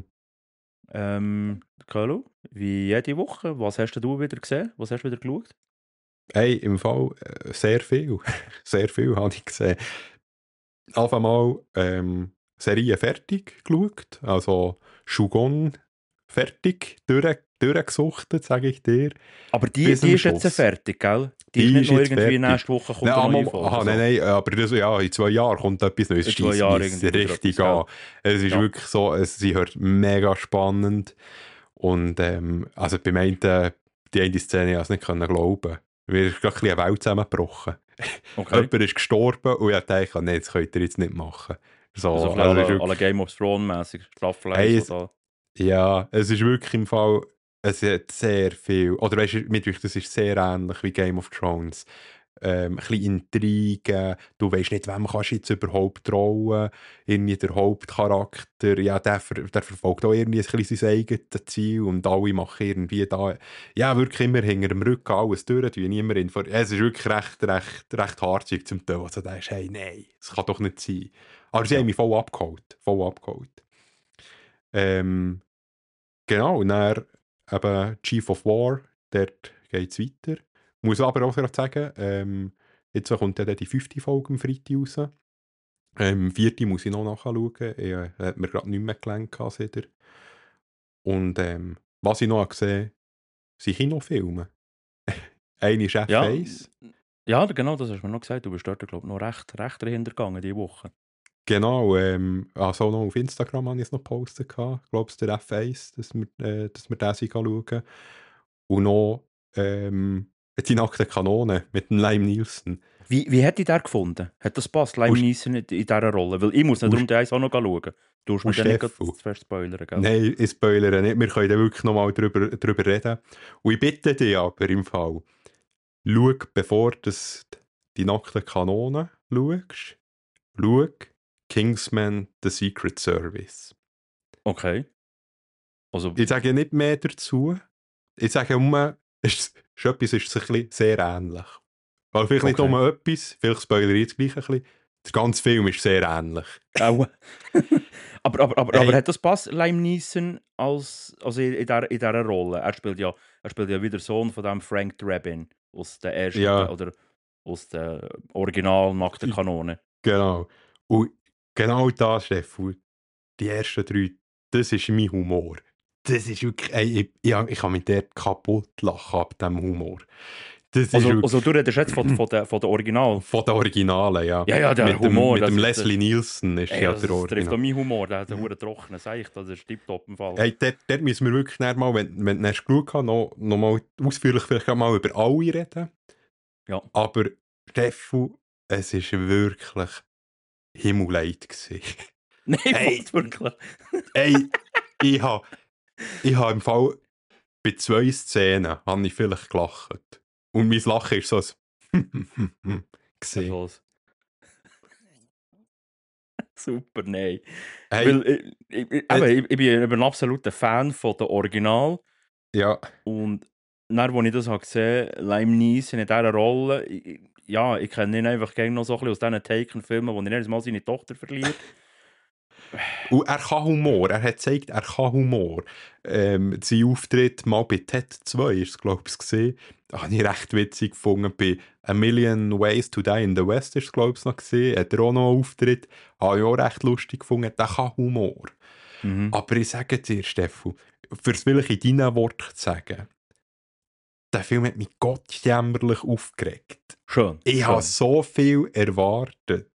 Speaker 2: Ähm, Carlo, wie jede Woche, was hast du wieder gesehen? Was hast du wieder geschaut?
Speaker 3: Hey, im Fall äh, sehr viel. sehr viel habe ich gesehen. Auf einmal ähm, Serie fertig geschaut, also Shugon fertig, durch, durchgesuchtet, sage ich dir,
Speaker 2: Aber die,
Speaker 3: bis
Speaker 2: die
Speaker 3: zum
Speaker 2: ist jetzt
Speaker 3: Schluss.
Speaker 2: fertig, gell? Die,
Speaker 3: Die
Speaker 2: ist nicht
Speaker 3: ist
Speaker 2: noch
Speaker 3: jetzt
Speaker 2: irgendwie
Speaker 3: fertig.
Speaker 2: nächste Woche kommt
Speaker 3: Nein,
Speaker 2: eine neue
Speaker 3: ah,
Speaker 2: Folge.
Speaker 3: aha,
Speaker 2: So.
Speaker 3: nein, nein, aber das, ja, in zwei Jahren kommt etwas Neues.
Speaker 2: In zwei
Speaker 3: Scheisst
Speaker 2: Jahren
Speaker 3: mich
Speaker 2: irgendwie wieder
Speaker 3: richtig
Speaker 2: etwas,
Speaker 3: an.
Speaker 2: gell?
Speaker 3: Es ist
Speaker 2: Ja.
Speaker 3: wirklich so, es, sie hört mega spannend. Und ähm, also beim einen die eine Szene, ich konnte es nicht glauben. Mir ist gerade ein bisschen eine Welt zusammengebrochen.
Speaker 2: Okay.
Speaker 3: Jemand ist gestorben und ich dachte, nein, das könnt ihr jetzt nicht machen. So,
Speaker 2: So ein
Speaker 3: also
Speaker 2: bisschen
Speaker 3: es ist
Speaker 2: alle,
Speaker 3: wirklich,
Speaker 2: alle Game of Thrones mäßig, Staffel
Speaker 3: hey,
Speaker 2: eins
Speaker 3: es,
Speaker 2: oder
Speaker 3: ja, es ist wirklich im Fall, es hat sehr viel, oder weißt du, mit euch, das ist sehr ähnlich wie Game of Thrones. Ähm, ein bisschen Intrigen, du weißt nicht, wem kannst du jetzt überhaupt trauen, irgendwie der Hauptcharakter, ja, der, ver der verfolgt auch irgendwie ein bisschen sein eigenes Ziel und alle machen irgendwie da, ja, wirklich immer hinter dem Rücken alles durch, die niemand informiert. Es ist wirklich recht, recht, recht harzig zum Teil, also da ist, hey, nein, das kann doch nicht sein. Aber sie
Speaker 2: Ja.
Speaker 3: haben mich voll abgeholt, voll abgeholt. Ähm, genau, und dann eben Chief of War, dort geht es weiter. Muss aber auch gerade sagen, ähm, jetzt kommt ja dann die fünfte Folge am Freitag raus. Ähm, vierte muss ich noch nachschauen. Ich äh, hat mir gerade nicht mehr gelenkt seitdem. Und ähm, was ich noch habe gesehen, sind Kinofilme. Eine ist F
Speaker 2: Ja,
Speaker 3: eins.
Speaker 2: ja, genau, das hast du mir noch gesagt. Du bist dort, glaube ich, noch recht, recht dahinter gegangen diese Woche.
Speaker 3: Genau, ähm, also noch auf Instagram habe ich es noch gepostet. Ich glaube, es der F eins, dass wir, äh, dass wir den schauen. Und noch ähm, die nackte Kanone mit dem Lime Nielsen.
Speaker 2: Wie, wie hat die der gefunden? Hat das passt, Lime
Speaker 3: Und,
Speaker 2: Neeson in, in dieser Rolle? Weil ich muss nicht
Speaker 3: und,
Speaker 2: darum die eins auch noch schauen. Du musst mir
Speaker 3: und
Speaker 2: dann nicht gerade
Speaker 3: Steffu.
Speaker 2: zu fest spoilern, gell?
Speaker 3: Nein, ich spoilere nicht. Wir können da wirklich nochmal drüber, drüber reden. Und ich bitte dich aber im Fall, schau, bevor du die nackte Kanone schaust, schau Kingsman The Secret Service.
Speaker 2: Okay. Also,
Speaker 3: Ich sage nicht mehr dazu. Ich sage nur, es ist etwas ist ein bisschen sehr ähnlich. Weil vielleicht nicht
Speaker 2: Okay.
Speaker 3: nur etwas, vielleicht spoilere ich jetzt gleich ein bisschen. Der ganze Film ist sehr ähnlich.
Speaker 2: auch. aber, aber, aber,
Speaker 3: Hey.
Speaker 2: aber hat das passt, Lime Neeson, als, also in, in, dieser, in dieser Rolle? Er spielt ja, er spielt ja wieder Sohn von dem Frank Drabin aus der ersten,
Speaker 3: Ja.
Speaker 2: oder aus der original nackten Kanone.
Speaker 3: Genau. Und genau das, Stefan, die ersten drei, das ist mein Humor. Das ist wirklich, ey, ich, ich, ich kann mich dort kaputt lachen ab diesem Humor. Das
Speaker 2: Also,
Speaker 3: ist
Speaker 2: also du redest jetzt von, von der, von der Original?
Speaker 3: Von den Originalen, ja.
Speaker 2: Ja, ja, der
Speaker 3: mit
Speaker 2: Humor.
Speaker 3: Dem, mit dem
Speaker 2: das,
Speaker 3: Leslie Nielsen ist
Speaker 2: ey,
Speaker 3: ja
Speaker 2: das,
Speaker 3: der
Speaker 2: das trifft
Speaker 3: Original.
Speaker 2: auch meinen Humor, der hat einen verdammt trockenen Seich, das ist tipptopp im Fall.
Speaker 3: Hey, dort, dort müssen wir wirklich schnell mal, wenn, wenn du hast geschaut hast, noch, noch mal ausführlich vielleicht auch mal über alle reden.
Speaker 2: Ja.
Speaker 3: Aber Steffu, es war wirklich Himmelleid gewesen.
Speaker 2: Nein,
Speaker 3: Hey.
Speaker 2: wirklich.
Speaker 3: Ey, ich habe ich ha im Fall bei zwei Szenen habe ich vielleicht gelacht. Und mein Lachen ist so ein gesehen.
Speaker 2: Was? Super, nein.
Speaker 3: Hey,
Speaker 2: Weil, ich, ich, ich,
Speaker 3: äh,
Speaker 2: eben, ich, ich bin ein absoluter Fan von der Original.
Speaker 3: ja,
Speaker 2: Und dann, als ich das habe gesehen habe, Lime Neeson in dieser Rolle, ich, ja, ich kenne ihn einfach gerne noch so ein bisschen aus diesen Taken-Filmen, wo er jedes Mal seine Tochter verliert.
Speaker 3: und er kann Humor, er hat gezeigt, er kann Humor. Ähm, sein Auftritt mal bei Ted zwei ist es, glaube ich, gesehen. Da habe ich recht witzig gefunden. Bei A Million Ways to Die in the West ist es, glaube ich, noch gesehen. Hat er auch noch einen Auftritt. Habe ich auch recht lustig gefunden. Der kann Humor.
Speaker 2: Mhm.
Speaker 3: Aber ich sage dir, Steffu, fürs will ich in deinen Worten sagen, der Film hat mich gottjämmerlich aufgeregt.
Speaker 2: Schön.
Speaker 3: Ich
Speaker 2: schön.
Speaker 3: habe so viel erwartet.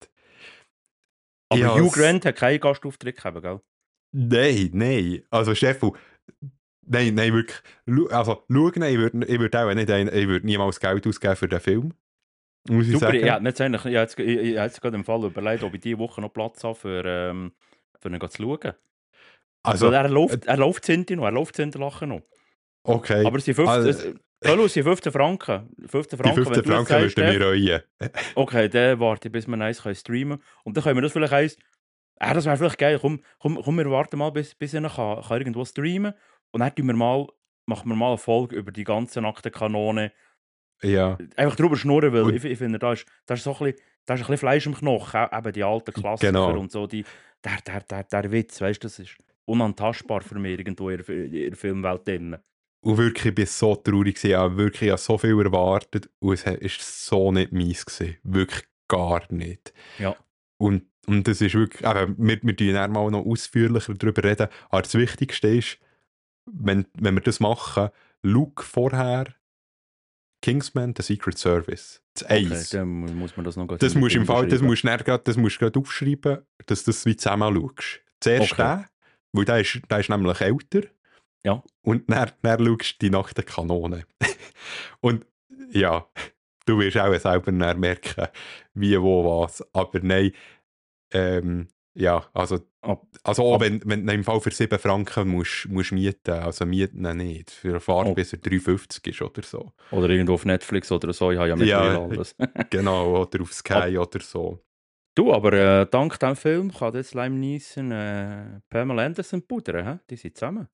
Speaker 3: Ich
Speaker 2: Aber Hugh
Speaker 3: has-
Speaker 2: Grant hat keinen Gastauftritt gehabt, gell?
Speaker 3: Nein, nein. Also, Steffu, nein, nein, wirklich. Lu- Also, schau, nein, ich würde ich würd auch nicht, ein- ich würde niemals Geld ausgeben für den Film. Muss ich
Speaker 2: Super,
Speaker 3: sagen.
Speaker 2: ich hätte jetzt eigentlich, ich hätte ich, ich hätte gerade im Fall überlegt, ob ich diese Woche noch Platz habe, für, ähm, für ihn zu schauen.
Speaker 3: Also,
Speaker 2: Weil er läuft, er läuft hinten noch, er läuft hinten lachen noch.
Speaker 3: okay.
Speaker 2: Aber es sind fünfzehn,
Speaker 3: Also,
Speaker 2: es, Hallo, es sind fünfzehn Franken. fünfzehn
Speaker 3: die
Speaker 2: Franken,
Speaker 3: fünfzehn
Speaker 2: wenn du jetzt
Speaker 3: Franken
Speaker 2: sagst,
Speaker 3: würden
Speaker 2: Steph,
Speaker 3: wir reuen.
Speaker 2: okay, dann warte ich, bis wir eins können streamen können. Und dann können wir das vielleicht eins, ah, das wäre vielleicht geil, komm, komm, komm wir warten mal, bis, bis er kann, kann irgendwo streamen. Und dann tun wir mal, machen wir mal eine Folge über die ganze nackte Kanone.
Speaker 3: Ja.
Speaker 2: Einfach drüber schnurren, weil
Speaker 3: Und-
Speaker 2: ich, ich finde, da ist, da ist so ein bisschen, da ist ein bisschen Fleisch im Knochen, auch eben die alten Klassiker
Speaker 3: Genau.
Speaker 2: und so, die, der, der, der, der Witz, weißt du, das ist unantastbar für mich irgendwo in der, in der Filmwelt drin.
Speaker 3: Und wirklich, ich war so traurig gewesen. Ich habe wirklich ich habe so viel erwartet und es war so nicht meins gewesen. Wirklich gar nicht.
Speaker 2: Ja.
Speaker 3: Und, und das ist wirklich, eben, wir, wir reden dann mal noch ausführlicher darüber reden, aber das Wichtigste ist, wenn, wenn wir das machen, schau vorher Kingsman, The Secret Service, das
Speaker 2: Okay,
Speaker 3: Eins.
Speaker 2: dann muss man das noch
Speaker 3: Das musst du im Fall, das
Speaker 2: hinschreiben.
Speaker 3: musst du dann grad, das musst du gerade aufschreiben, dass du das wie zusammen schaust. Zuerst
Speaker 2: Okay.
Speaker 3: den, weil der ist, der ist nämlich älter.
Speaker 2: Ja.
Speaker 3: Und dann, dann schaust du die nackten Kanone. Und ja, du wirst auch selber dann merken, wie, wo, was. Aber nein, ähm, ja, also,
Speaker 2: Ab,
Speaker 3: also auch
Speaker 2: ab,
Speaker 3: wenn, wenn du im Fall für sieben Franken musst, musst mieten, also mieten nicht. Für eine Fahrt
Speaker 2: oh,
Speaker 3: bis er drei Fünfzig ist oder so.
Speaker 2: oder irgendwo auf Netflix oder so, ich habe ja mittlerweile
Speaker 3: Ja,
Speaker 2: alles.
Speaker 3: genau, oder auf Sky
Speaker 2: Ab,
Speaker 3: oder so.
Speaker 2: du, aber äh, dank diesem Film kann jetzt Liam Neeson äh, Pamela Anderson pudern, hä? Die sind zusammen.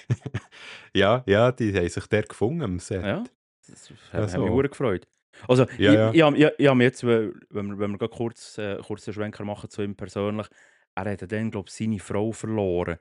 Speaker 3: Ja, ja, die haben sich der gefunden am Set.
Speaker 2: Ja, das hat, hat mich
Speaker 3: Also,
Speaker 2: sehr gefreut. Also,
Speaker 3: ja,
Speaker 2: ich,
Speaker 3: ja.
Speaker 2: ich, ich, ich habe mich jetzt, wenn wir, wenn wir gerade kurz, äh, kurz den Schwenker machen zu ihm persönlich, er hat dann, glaube ich, seine Frau verloren.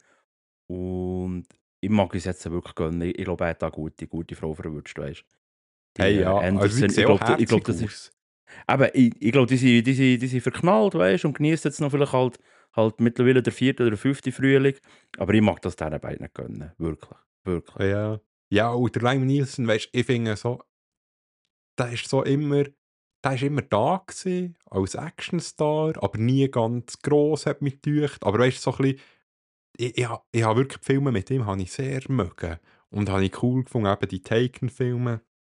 Speaker 2: Und ich mag es jetzt wirklich gönnen. Ich, ich glaube, er hat da eine gute, gute Frau verwünscht, weißt du. Die
Speaker 3: Hey,
Speaker 2: äh,
Speaker 3: ja, also sie
Speaker 2: Anderson, ich
Speaker 3: sehen auch
Speaker 2: glaube, ich glaub,
Speaker 3: herzig
Speaker 2: das ist.
Speaker 3: aus.
Speaker 2: Aber ich, ich glaube, die sind, die, sind, die sind verknallt, weißt du, und genießen jetzt noch vielleicht halt, halt mittlerweile der vierte oder fünfte Frühling. Aber ich mag das diesen beiden nicht gönnen. Wirklich. Wirklich.
Speaker 3: Ja, ja, und der Liam Neeson, weißt du, ich finde so, der ist so immer, der ist immer da gewesen, als Actionstar, aber nie ganz gross, hat mich gedacht. Aber weißt du, so ein bisschen, ich, ich, ha- ich habe wirklich die Filme mit ihm habe ich sehr mögen. Und habe ich cool gefunden, eben die Taken-Filme,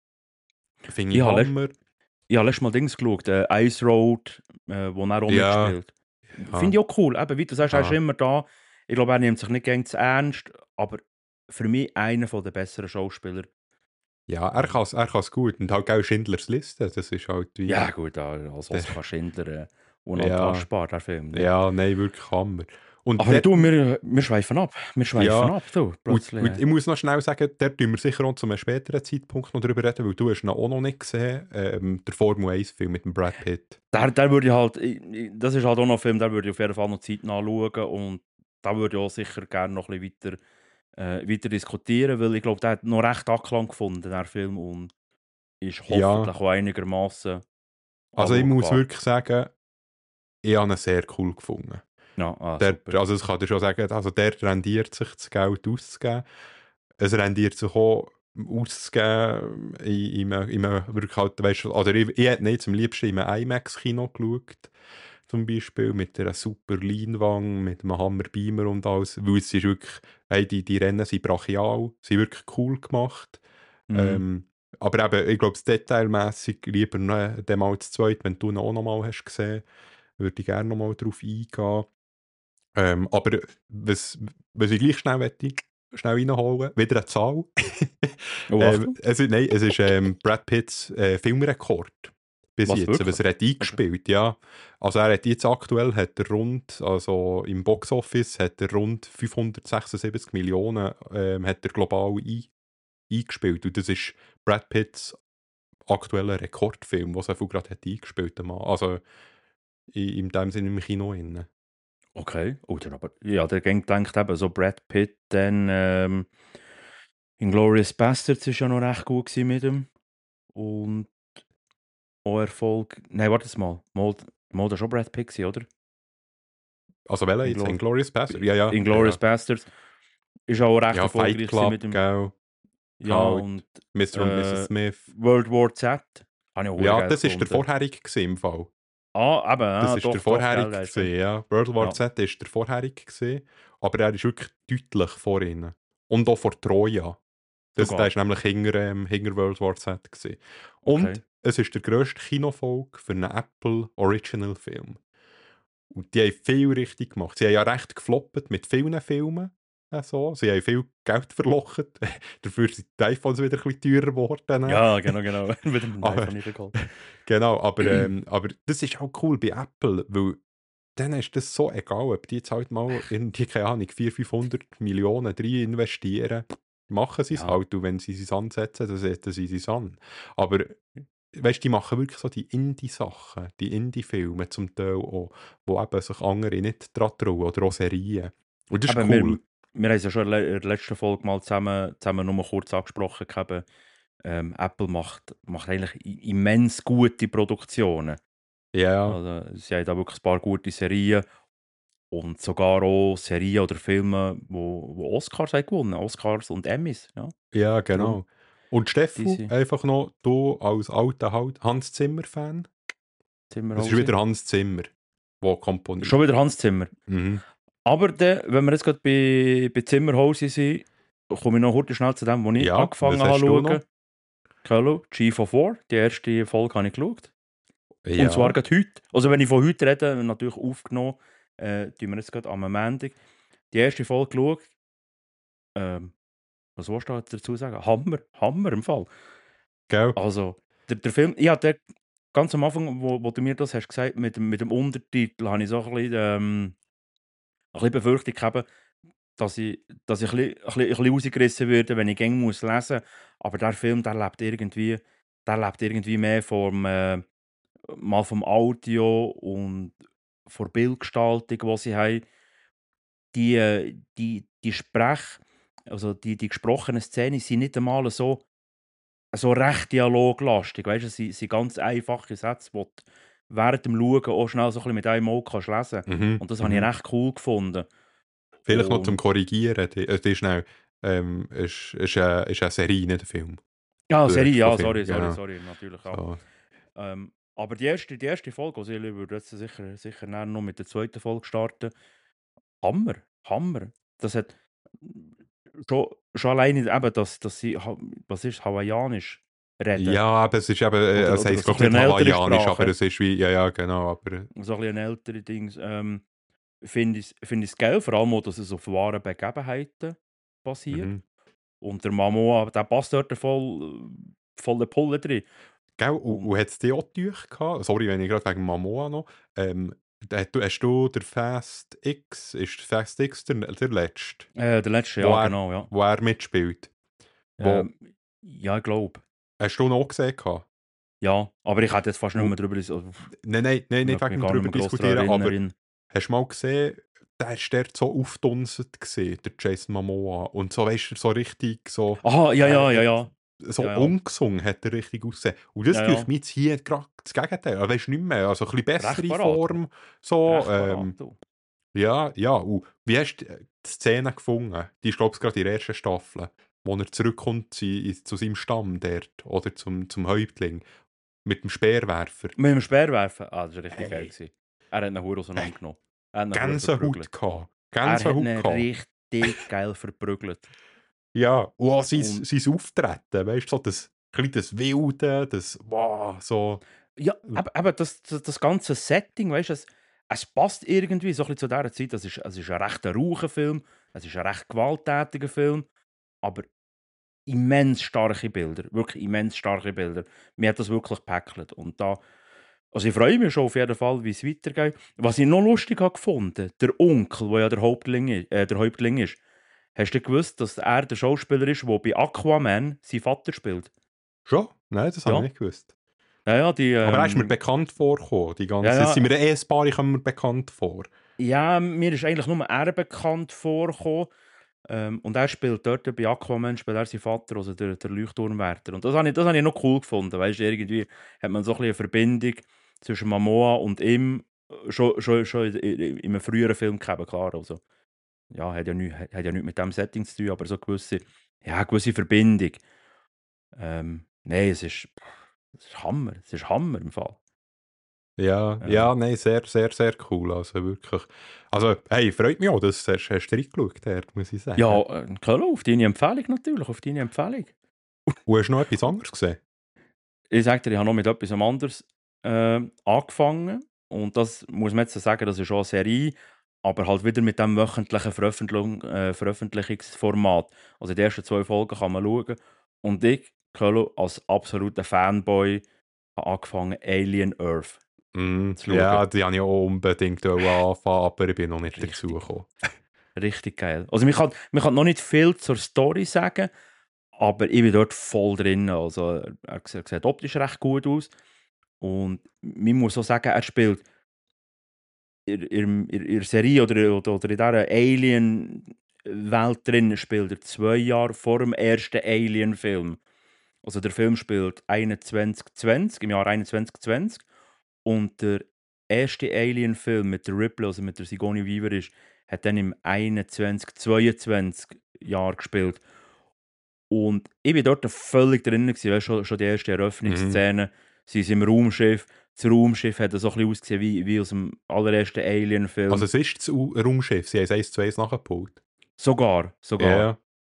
Speaker 3: finde
Speaker 2: Ich
Speaker 3: ich
Speaker 2: habe letzt,
Speaker 3: Hammer.
Speaker 2: ich habe letztes Mal Dings geschaut, äh, Ice Road, äh, wo er auch
Speaker 3: Ja,
Speaker 2: mitspielt.
Speaker 3: ja,
Speaker 2: Finde ich auch cool. Eben, wie du sagst, er ist
Speaker 3: ja.
Speaker 2: immer da. Ich glaube, er nimmt sich nicht ganz ernst, aber für mich einer der besseren Schauspieler.
Speaker 3: Ja, er kann es er kann's gut. Und halt auch Schindlers Liste, das ist halt
Speaker 2: Ja,
Speaker 3: wie,
Speaker 2: gut, äh, als
Speaker 3: der,
Speaker 2: Oskar Schindler äh,
Speaker 3: ja,
Speaker 2: unantastbar, der Film. Ja.
Speaker 3: ja, nein, wirklich Hammer. Und
Speaker 2: Aber
Speaker 3: dort,
Speaker 2: du, wir, wir schweifen ab. Wir schweifen
Speaker 3: ja,
Speaker 2: ab, du,
Speaker 3: und,
Speaker 2: plötzlich.
Speaker 3: und ich muss noch schnell sagen, da tun wir sicher auch zu einem späteren Zeitpunkt noch drüber reden, weil du hast ihn auch noch nicht gesehen, ähm, der Formel eins Film mit dem Brad Pitt.
Speaker 2: Der, der würde ich halt, ich- ich- das ist halt auch noch ein Film, der würde ich auf jeden Fall noch Zeit nachschauen und da würde ich auch sicher gerne noch ein bisschen weiter, äh, weiter diskutieren, weil ich glaube, der hat noch recht Anklang gefunden, der Film, und ist
Speaker 3: Ja,
Speaker 2: hoffentlich auch einigermaßen
Speaker 3: also ich muss
Speaker 2: anschaubar.
Speaker 3: wirklich sagen, ich habe ihn sehr cool gefunden.
Speaker 2: Ja, ah,
Speaker 3: Der,
Speaker 2: super.
Speaker 3: also das kann ich schon sagen, also der rendiert sich, das Geld auszugeben. Es rendiert sich auch auszugeben in, in, einem- in einem wirklich halt, weißt du, oder ich, ich hätte nicht am liebsten in einem IMAX-Kino geschaut, zum Beispiel, mit einer super Leinwand, mit einem Hammer-Beamer und alles, weil es ist wirklich, hey, die, die Rennen sind brachial, sind wirklich cool gemacht.
Speaker 2: Mhm.
Speaker 3: Ähm, aber eben, ich glaube, detailmässig lieber noch dem mal zu zweit, wenn du ihn auch noch mal hast gesehen, würde ich gerne noch mal drauf eingehen. Ähm, aber was, was ich gleich schnell möchte, schnell reinholen, wieder eine Zahl.
Speaker 2: Oh,
Speaker 3: ähm,
Speaker 2: Achtung.
Speaker 3: es ist, nein, es ist ähm, Brad Pitts äh, Filmrekord bis
Speaker 2: Was,
Speaker 3: jetzt,
Speaker 2: wirklich?
Speaker 3: was er hat eingespielt, ja. Also er hat jetzt aktuell, hat er rund, also im Boxoffice hat er rund fünfhundertsechsundsiebzig Millionen ähm, hat er global ein, eingespielt. Und das ist Brad Pitts aktueller Rekordfilm, was er gerade hat eingespielt hat. Also in, in dem Sinne im Kino innen.
Speaker 2: Okay. Oh, dann aber, ja, der Gang denkt eben, so Brad Pitt, dann ähm, Inglourious Basterds ist ja noch recht gut gewesen mit ihm. Und auch Erfolg. Nein, warte mal. Mal, mal das schon Brad Pitt gewesen, oder?
Speaker 3: Also welcher jetzt?
Speaker 2: Inglor
Speaker 3: Inglourious Basterds? Ja, ja, ja,
Speaker 2: Inglourious
Speaker 3: ja.
Speaker 2: Bastards ist auch recht
Speaker 3: Ja, Fight
Speaker 2: erfolgreich gewesen
Speaker 3: Club,
Speaker 2: mit dem.
Speaker 3: gell,
Speaker 2: Ja,
Speaker 3: halt,
Speaker 2: und
Speaker 3: Mister und Misses
Speaker 2: äh,
Speaker 3: Smith.
Speaker 2: World War Z habe ich auch
Speaker 3: Ja,
Speaker 2: geil
Speaker 3: das ist der
Speaker 2: gefunden.
Speaker 3: vorherige gewesen im Fall.
Speaker 2: Ah, eben,
Speaker 3: Das
Speaker 2: ah,
Speaker 3: ist der
Speaker 2: doch, doch, gell,
Speaker 3: vorherige
Speaker 2: der ist dann.
Speaker 3: gewesen, ja. World War
Speaker 2: Ja,
Speaker 3: Z ist der vorherige gewesen, aber er ist wirklich deutlich vor ihnen. Und auch vor Troja. Das, der
Speaker 2: sogar.
Speaker 3: ist nämlich hinter, ähm, hinter World War Z gewesen. Und
Speaker 2: Okay.
Speaker 3: es ist der grösste Kinofolg für einen Apple Original Film. Und die haben viel richtig gemacht. Sie haben ja recht gefloppt mit vielen Filmen. Äh, so. Sie haben viel Geld verlochen. Dafür sind die iPhones wieder ein bisschen teurer geworden.
Speaker 2: Ja, genau, genau. Mit dem
Speaker 3: aber,
Speaker 2: iPhone reingeholt.
Speaker 3: genau, aber, ähm, aber das ist auch cool bei Apple, weil dann ist das so egal, ob die jetzt halt mal in die, keine Ahnung, vierhundert, fünfhundert Millionen rein investieren. Machen sie es
Speaker 2: Ja.
Speaker 3: halt, und wenn sie es ansetzen, dann setzen sie es an. Aber weißt du, die machen wirklich so die Indie-Sachen, die Indie-Filme zum Teil auch, wo eben sich andere nicht dran trauen, oder auch Serien. Und das ist
Speaker 2: Aber
Speaker 3: cool.
Speaker 2: wir, wir haben es ja schon in der letzten Folge mal zusammen, zusammen nur kurz angesprochen gehabt. Ähm, Apple macht, macht eigentlich i- immens gute Produktionen.
Speaker 3: Ja,
Speaker 2: Also, sie haben da wirklich ein paar gute Serien und sogar auch Serien oder Filme, wo, wo Oscars haben gewonnen, Oscars und Emmys. Ja,
Speaker 3: ja,
Speaker 2: darum,
Speaker 3: genau. Und
Speaker 2: die
Speaker 3: Steffu,
Speaker 2: sind
Speaker 3: einfach noch, du als alter halt Hans Zimmer-Fan, es ist
Speaker 2: Zimmerhause.
Speaker 3: wieder Hans Zimmer, der komponiert.
Speaker 2: Schon wieder Hans Zimmer.
Speaker 3: Mhm.
Speaker 2: Aber dann, wenn wir jetzt gerade bei, bei Zimmerhause sind, komme ich noch kurz schnell zu dem, wo ich
Speaker 3: Ja,
Speaker 2: angefangen
Speaker 3: was
Speaker 2: habe
Speaker 3: hast
Speaker 2: zu
Speaker 3: du
Speaker 2: schauen.
Speaker 3: noch?
Speaker 2: Hallo, Chief of War, die erste Folge habe ich geschaut. Und zwar
Speaker 3: Ja,
Speaker 2: gerade heute. Also wenn ich von heute rede, natürlich aufgenommen, äh, tun wir jetzt gerade am Montag. Die erste Folge geschaut. Ähm, was willst du da dazu sagen? Hammer, Hammer im Fall.
Speaker 3: gell?
Speaker 2: Also, der, der Film, ja, der ganz am Anfang, wo, wo du mir das hast gesagt, mit, dem- mit dem Untertitel, habe ich so ein bisschen, ähm, ein bisschen Befürchtung gehabt, dass ich, dass ich ein bisschen, ein bisschen, ein bisschen rausgerissen würde, wenn ich gäng muss lesen. Aber der Film, der lebt irgendwie, der lebt irgendwie mehr vom, äh, mal vom Audio und von der Bildgestaltung, die sie haben. Die, äh, die, die Sprech, also die, die gesprochenen Szenen sind nicht einmal so, so recht dialoglastig. Weißt du, es sind, sind ganz einfache Sätze, die du während dem Schauen auch schnell so ein bisschen mit einem Auge kannst lesen kannst.
Speaker 3: Mhm,
Speaker 2: Und das habe ich
Speaker 3: mhm.
Speaker 2: recht cool gefunden.
Speaker 3: Vielleicht noch zum
Speaker 2: Und
Speaker 3: Korrigieren, die, äh, die ist schnell, ähm, ist, ist, eine, ist eine Serie, nicht ein Film.
Speaker 2: ja,
Speaker 3: Du
Speaker 2: Serie,
Speaker 3: redest von
Speaker 2: ja,
Speaker 3: Film,
Speaker 2: sorry, sorry,
Speaker 3: genau.
Speaker 2: sorry, natürlich auch.
Speaker 3: So.
Speaker 2: Ähm, aber die erste, die erste Folge, also ich würde jetzt sicher, sicher nachher noch mit der zweiten Folge starten. Hammer, Hammer. Das hat schon, schon alleine eben, dass, dass sie, ha- was ist, hawaiianisch reden.
Speaker 3: Ja, aber es ist eben, äh,
Speaker 2: Oder,
Speaker 3: es
Speaker 2: oder
Speaker 3: heisst
Speaker 2: so
Speaker 3: glaube
Speaker 2: ein
Speaker 3: nicht
Speaker 2: bisschen eine ältere
Speaker 3: hawaiianisch, aber
Speaker 2: Sprache.
Speaker 3: es ist wie, ja, ja, genau, aber
Speaker 2: So ein bisschen ältere Dings. Ähm, Finde ich es find geil, vor allem auch, dass es auf wahren Begebenheiten basiert.
Speaker 3: mhm.
Speaker 2: Und der Mamoa, der passt dort voll, voll der Pulle drin.
Speaker 3: Gell, und,
Speaker 2: Und
Speaker 3: und hat es dir auch Tücher gehabt? Sorry, wenn ich gerade wegen Momoa noch, ähm, da- du- hast du der Fast X, ist der Fast X der, der letzte,
Speaker 2: äh, der letzte
Speaker 3: wo
Speaker 2: Jahr,
Speaker 3: er,
Speaker 2: genau, ja.
Speaker 3: wo er mitspielt? Wo,
Speaker 2: Ähm, ja, ich glaube.
Speaker 3: hast du noch gesehen gehabt?
Speaker 2: Ja, aber ich hätte jetzt fast nicht
Speaker 3: Wo,
Speaker 2: mehr darüber also,
Speaker 3: nein, nein, nein, nicht
Speaker 2: mich
Speaker 3: wegen
Speaker 2: gar nicht
Speaker 3: darüber
Speaker 2: mehr gross daran
Speaker 3: diskutieren, aber
Speaker 2: erinnern.
Speaker 3: hast du mal gesehen, der ist dort so aufdunset gesehen, der Jason Momoa, und so, weißt du, so richtig so,
Speaker 2: Aha, ja, ja, ja,
Speaker 3: äh,
Speaker 2: ja.
Speaker 3: so
Speaker 2: Ja, ja.
Speaker 3: ungesungen hat er richtig ausgesehen. Und das
Speaker 2: Ja,
Speaker 3: tue
Speaker 2: ja.
Speaker 3: ich mir jetzt hier gerade das Gegenteil, also, weißt du, nicht mehr, also ein bisschen bessere
Speaker 2: Recht parat.
Speaker 3: Form, so,
Speaker 2: Recht parat,
Speaker 3: ähm,
Speaker 2: du.
Speaker 3: ja, ja, und wie hast du die Szene gefunden? Die ist, glaube ich, gerade in der ersten Staffel, wo er zurückkommt zu, zu seinem Stamm dort, oder zum, zum Häuptling, mit dem Speerwerfer.
Speaker 2: Mit dem Speerwerfen? Ah, das war richtig
Speaker 3: Hey.
Speaker 2: geil. Gewesen. Er hat einen Hure auseinandergenommen. Er hat ihn hure
Speaker 3: Gänsehaut
Speaker 2: verprügelt.
Speaker 3: gehabt.
Speaker 2: Er hat
Speaker 3: Gänsehaut
Speaker 2: ihn
Speaker 3: gehabt.
Speaker 2: richtig geil verprügelt.
Speaker 3: Ja, und auch sein,
Speaker 2: Und
Speaker 3: sein Auftreten, weißt du, so das, ein bisschen das Wilde, das, wow, so.
Speaker 2: ja, aber, aber das, das, das ganze Setting, weißt du, es, es passt irgendwie so ein bisschen zu dieser Zeit. Es ist, es ist ein recht raucher Film, es ist ein recht gewalttätiger Film, aber immens starke Bilder, wirklich immens starke Bilder. Mir hat das wirklich gepackelt. Und da, also ich freue mich schon auf jeden Fall, wie es weitergeht. Was ich noch lustig habe gefunden, der Onkel, der ja der Häuptling, i- äh, der Häuptling ist, hast du gewusst, dass er der Schauspieler ist, der bei Aquaman seinen Vater spielt?
Speaker 3: Schon? Nein, das habe
Speaker 2: Ja.
Speaker 3: ich nicht gewusst.
Speaker 2: Ja, ja, die,
Speaker 3: Aber er ist mir
Speaker 2: ähm,
Speaker 3: bekannt vorgekommen, die ganze,
Speaker 2: ja, ja.
Speaker 3: jetzt sind wir ein Ehepaar, ich komme mir bekannt vor.
Speaker 2: Ja, mir ist eigentlich nur er bekannt vorgekommen. Ähm, und er spielt dort bei Aquaman, spielt er seinen Vater, also der, der Leuchtturmwärter. Und das habe ich, das habe ich noch cool gefunden, weißt du, irgendwie hat man so ein bisschen eine Verbindung zwischen Momoa und ihm äh, schon, schon, schon in, in, in einem früheren Film gegeben, klar. Also, ja, hat ja nichts hat ja nichts mit dem Setting zu tun, aber so eine gewisse, ja, eine gewisse Verbindung. Ähm, Nein, es ist, es ist Hammer, es ist Hammer im Fall.
Speaker 3: Ja,
Speaker 2: Ähm,
Speaker 3: ja, nein, sehr, sehr, sehr cool, also wirklich. Also, hey, freut mich auch, dass du hast, hast reingeschaut dort, muss ich sagen.
Speaker 2: ja, äh, klar, auf deine Empfehlung natürlich, auf deine Empfehlung.
Speaker 3: Und hast du noch etwas anderes gesehen?
Speaker 2: Ich sage dir, ich habe noch mit etwas anderes äh, angefangen. Und das muss man jetzt sagen, das ist schon eine Serie, aber halt wieder mit dem wöchentlichen Veröffentlichung, äh, Veröffentlichungsformat. Also die ersten zwei Folgen kann man schauen. Und ich, Köllo, als absoluter Fanboy, habe angefangen, Alien Earth
Speaker 3: Mm,
Speaker 2: zu schauen.
Speaker 3: ja, die habe ich auch unbedingt anfangen, aber ich bin noch nicht
Speaker 2: Richtig.
Speaker 3: dazu gekommen.
Speaker 2: Richtig geil. Also man kann, man kann noch nicht viel zur Story sagen, aber ich bin dort voll drin. Also er, er sieht optisch recht gut aus. Und man muss auch sagen, er spielt in, in, in der Serie oder, oder, oder in dieser Alien-Welt drin spielt er zwei Jahre vor dem ersten Alien-Film. Also der Film spielt einundzwanzig zwanzig, im Jahr einundzwanzig zwanzig. Und der erste Alien-Film mit der Ripley, also mit der Sigourney Weaver, ist, hat dann im einundzwanzig zweiundzwanzig Jahr gespielt. Und ich war dort völlig drin, gewesen, weißt, schon, schon die erste Eröffnungsszene. Sie sind im Raumschiff. Das Raumschiff hat so ein bisschen ausgesehen wie, wie aus dem allerersten Alien-Film.
Speaker 3: Also es ist das U- Raumschiff, sie haben es eins zu eins nachgebaut.
Speaker 2: sogar, sogar.
Speaker 3: Ja,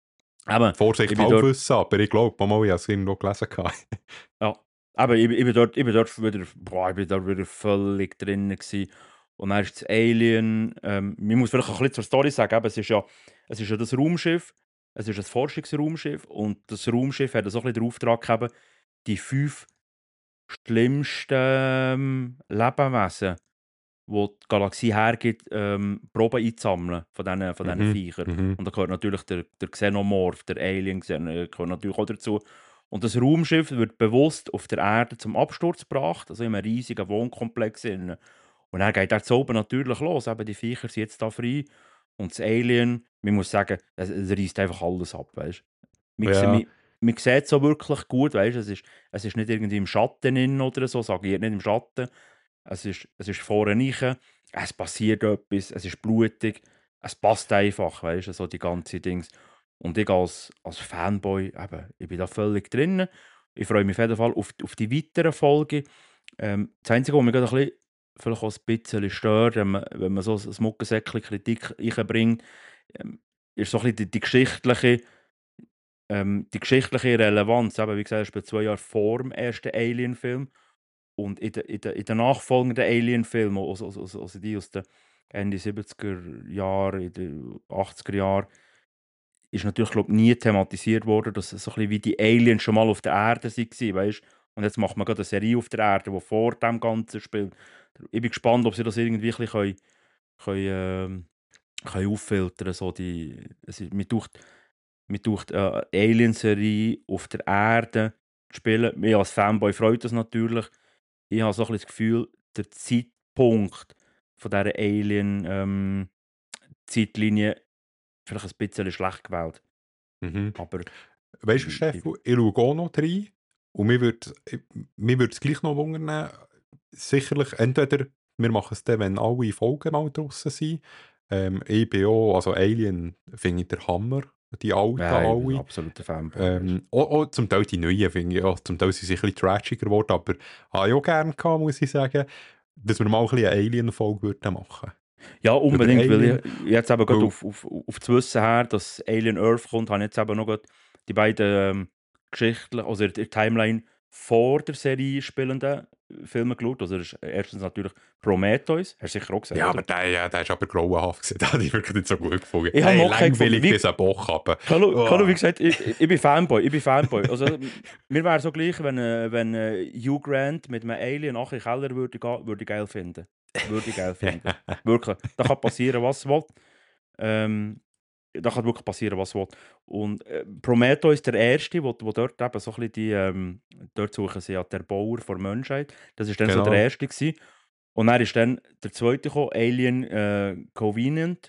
Speaker 2: Eben,
Speaker 3: Vorsicht,
Speaker 2: ich bin dort,
Speaker 3: Halbwissen, aber ich glaube, mal, ich habe es irgendwo gelesen. gehabt.
Speaker 2: ja, aber ich, bin- ich bin dort, ich bin dort wieder, boah, ich bin dort wieder völlig drin gewesen. Und dann ist das Alien, ähm, man muss vielleicht auch ein bisschen zur Story sagen, eben, es ist ja, es ist ja das Raumschiff, es ist ein Forschungsraumschiff und das Raumschiff hat so ein bisschen den Auftrag gehabt, die fünf schlimmsten ähm, Lebewesen, wo die Galaxie hergibt, ähm, Proben einzusammeln von diesen, von diesen
Speaker 3: Mhm,
Speaker 2: Viechern.
Speaker 3: mhm,
Speaker 2: Und da gehört natürlich der, der Xenomorph, der Alien, Xen- äh, gehört natürlich auch dazu. Und das Raumschiff wird bewusst auf der Erde zum Absturz gebracht, also in einem riesigen Wohnkomplex. innen. Und dann geht dort oben natürlich los, eben die Viecher sind jetzt da frei. Und das Alien, man muss sagen, es, es reißt einfach alles ab, weißt man, sieht-
Speaker 3: ja,
Speaker 2: man, man sieht so wirklich gut, weißt es ist, es ist nicht irgendwie im Schatten innen oder so, sage ich nicht im Schatten. Es ist, es ist vorne rein, es passiert etwas, es ist blutig, es passt einfach, weißt du, so die ganzen Dings. Und ich als, als Fanboy, eben, ich bin da völlig drin. Ich freue mich auf jeden Fall auf, auf die weiteren Folgen. Ähm, das Einzige, was mich gerade ein bisschen, vielleicht auch ein bisschen stört, wenn man, wenn man so ein Muckensäckchen Kritik reinbringt, ähm, ist so ein bisschen die, die geschichtliche ähm, die geschichtliche Relevanz. Eben, wie gesagt, ich bin zwei Jahre vor dem ersten Alien-Film. Und in den in de, in de nachfolgenden Alien-Filmen, also, also, also also die aus den Ende siebziger Jahre, in den achtziger Jahren, ist natürlich glaub, nie thematisiert worden, dass es so ein bisschen wie die Aliens schon mal auf der Erde waren, weißt? Und jetzt macht man gerade eine Serie auf der Erde, die vor dem Ganzen spielt. Ich bin gespannt, ob sie das irgendwie ein bisschen können, können, ähm, können auffiltern so die, es ist, mir taucht, mir taucht äh, eine Alien-Serie auf der Erde zu spielen. Mir als Fanboy freut das natürlich. Ich habe so ein bisschen das Gefühl, der Zeitpunkt von dieser Alien-Zeitlinie vielleicht ein bisschen schlecht gewählt.
Speaker 3: mhm.
Speaker 2: Aber
Speaker 3: Weißt du,
Speaker 2: ich, ich,
Speaker 3: Stefan, ich schaue auch noch rein und mir würde mir würde es gleich noch wundern, sicherlich, entweder wir machen es dann, wenn alle Folgen mal draussen sind. Ähm, ich bin auch, also Alien finde ich der Hammer, die alten
Speaker 2: ja, ich bin ein
Speaker 3: alle.
Speaker 2: absoluter Fanboy. Weißt.
Speaker 3: Ähm, auch, auch zum Teil die neuen finde ich, auch, zum Teil sind sie ein bisschen trashiger geworden, aber habe ich auch gerne gehabt, muss ich sagen, dass wir mal ein bisschen eine Alien-Folge würden machen.
Speaker 2: Ja,
Speaker 3: Über
Speaker 2: unbedingt, weil
Speaker 3: Alien,
Speaker 2: ich jetzt eben gerade
Speaker 3: weil,
Speaker 2: auf, auf, auf das Wissen her, dass Alien Earth kommt, habe ich jetzt eben noch gerade die beiden ähm, Geschichten, also in der Timeline vor der Serie spielenden Filme geschaut. Also das ist erstens natürlich Prometheus, hast du sicher auch gesehen,
Speaker 3: ja,
Speaker 2: oder?
Speaker 3: aber der, ja, der ist aber grauenhaft gewesen, den habe ich wirklich nicht so gut gefunden.
Speaker 2: Ich habe
Speaker 3: Hey,
Speaker 2: noch keinen gefunden.
Speaker 3: langweilig
Speaker 2: Wie,
Speaker 3: bis ein Bock, aber...
Speaker 2: Carlo, Carlo, wie
Speaker 3: Oh.
Speaker 2: gesagt, ich, ich, ich bin Fanboy, ich bin Fanboy. Also, m- mir wäre so gleich, wenn, äh, wenn äh, Hugh Grant mit einem Alien nach in den Keller würde gehen, würde ich geil finden. Würde ich geil finden. Wirklich. Da kann passieren, was will. Ähm, da kann wirklich passieren, was will. Und äh, Prometheus ist der Erste, wo, wo dort eben so ein bisschen die, ähm, dort suchen sie ja der Bauer der Menschheit. Das ist dann so der
Speaker 3: Genau.
Speaker 2: Erste gewesen. Und dann ist dann der Zweite gekommen, Alien äh, Covenant.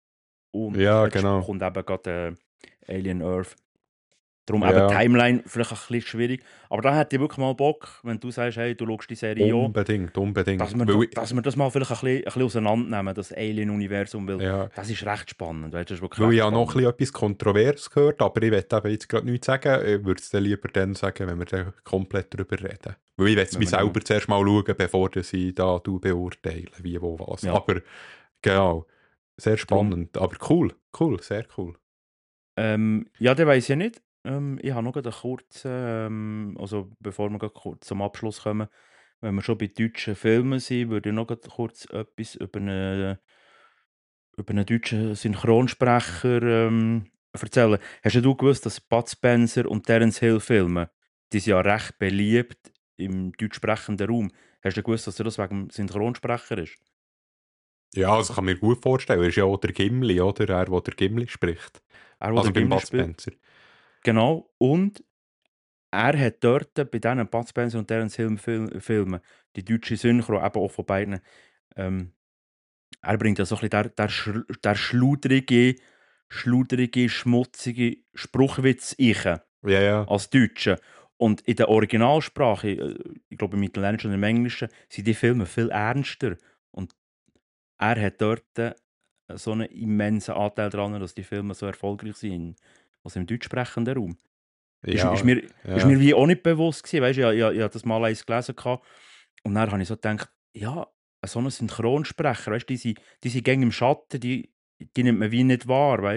Speaker 2: Und
Speaker 3: Ja,
Speaker 2: jetzt
Speaker 3: genau.
Speaker 2: kommt eben gerade äh, Alien Earth. Darum eben
Speaker 3: Ja,
Speaker 2: Timeline vielleicht ein bisschen schwierig. Aber da hätte ich wirklich mal Bock, wenn du sagst, hey, du schaust die Serie an,
Speaker 3: unbedingt,
Speaker 2: dass
Speaker 3: unbedingt.
Speaker 2: wir,
Speaker 3: Weil
Speaker 2: da-
Speaker 3: ich,
Speaker 2: dass wir das mal vielleicht ein bisschen, ein bisschen auseinandernehmen, das Alien-Universum, weil
Speaker 3: ja,
Speaker 2: das ist recht spannend. Weißt, du, das ist wirklich
Speaker 3: weil ich
Speaker 2: recht
Speaker 3: habe noch ein
Speaker 2: spannend.
Speaker 3: bisschen etwas Kontrovers gehört, aber ich werde eben jetzt gerade nichts sagen. Ich würde es dann lieber dann sagen, wenn wir dann komplett darüber reden. Weil ich will es
Speaker 2: Wenn
Speaker 3: mir
Speaker 2: wir dann,
Speaker 3: selber zuerst mal schauen, bevor dass ich da du beurteilen, wie, wo, was.
Speaker 2: ja,
Speaker 3: Aber genau, sehr
Speaker 2: darum,
Speaker 3: spannend. Aber cool, cool, sehr cool.
Speaker 2: ähm, ja, der weiß ja nicht. Ähm, ich habe noch gerade einen kurzen, ähm, also bevor wir gerade kurz zum Abschluss kommen, wenn wir schon bei deutschen Filmen sind, würde ich noch gerade kurz etwas über eine über einen deutschen Synchronsprecher ähm, erzählen. Hast du gewusst, dass Bud Spencer und Terence Hill Filme, die sind ja recht beliebt im deutschsprechenden Raum. Hast du gewusst, dass er das wegen dem Synchronsprecher ist?
Speaker 3: Ja, also kann mir gut vorstellen, er ist ja auch der Gimli, oder? Er, der der Gimli spricht.
Speaker 2: Er, der
Speaker 3: Also
Speaker 2: den
Speaker 3: beim
Speaker 2: Gimli
Speaker 3: Bud
Speaker 2: spielt.
Speaker 3: Spencer.
Speaker 2: Genau. Und er hat dort bei diesen Bud Spencer und Terence Hill Fil Filmen die deutsche Synchro, eben auch von beiden, ähm, er bringt ja so ein bisschen der, der, schl der schludrige, schludrige, schmutzige Spruchwitz rein.
Speaker 3: Ja, ja.
Speaker 2: Als Deutsche. Und in der Originalsprache, äh, ich glaube im Italienischen und im Englischen, sind die Filme viel ernster. Und er hat dort äh, so einen immensen Anteil daran, dass die Filme so erfolgreich sind. Also im deutschsprechenden Raum. Ist, ist,
Speaker 3: Ja,
Speaker 2: mir, ist
Speaker 3: ja.
Speaker 2: mir wie auch nicht bewusst gewesen. Weißt, ich, ich, ich, ich habe das mal eins gelesen gehabt, und dann habe ich so gedacht, ja, so ein Synchronsprecher, weißt, die sind, die sind gängig im Schatten, die, die nimmt man wie nicht wahr, weißt.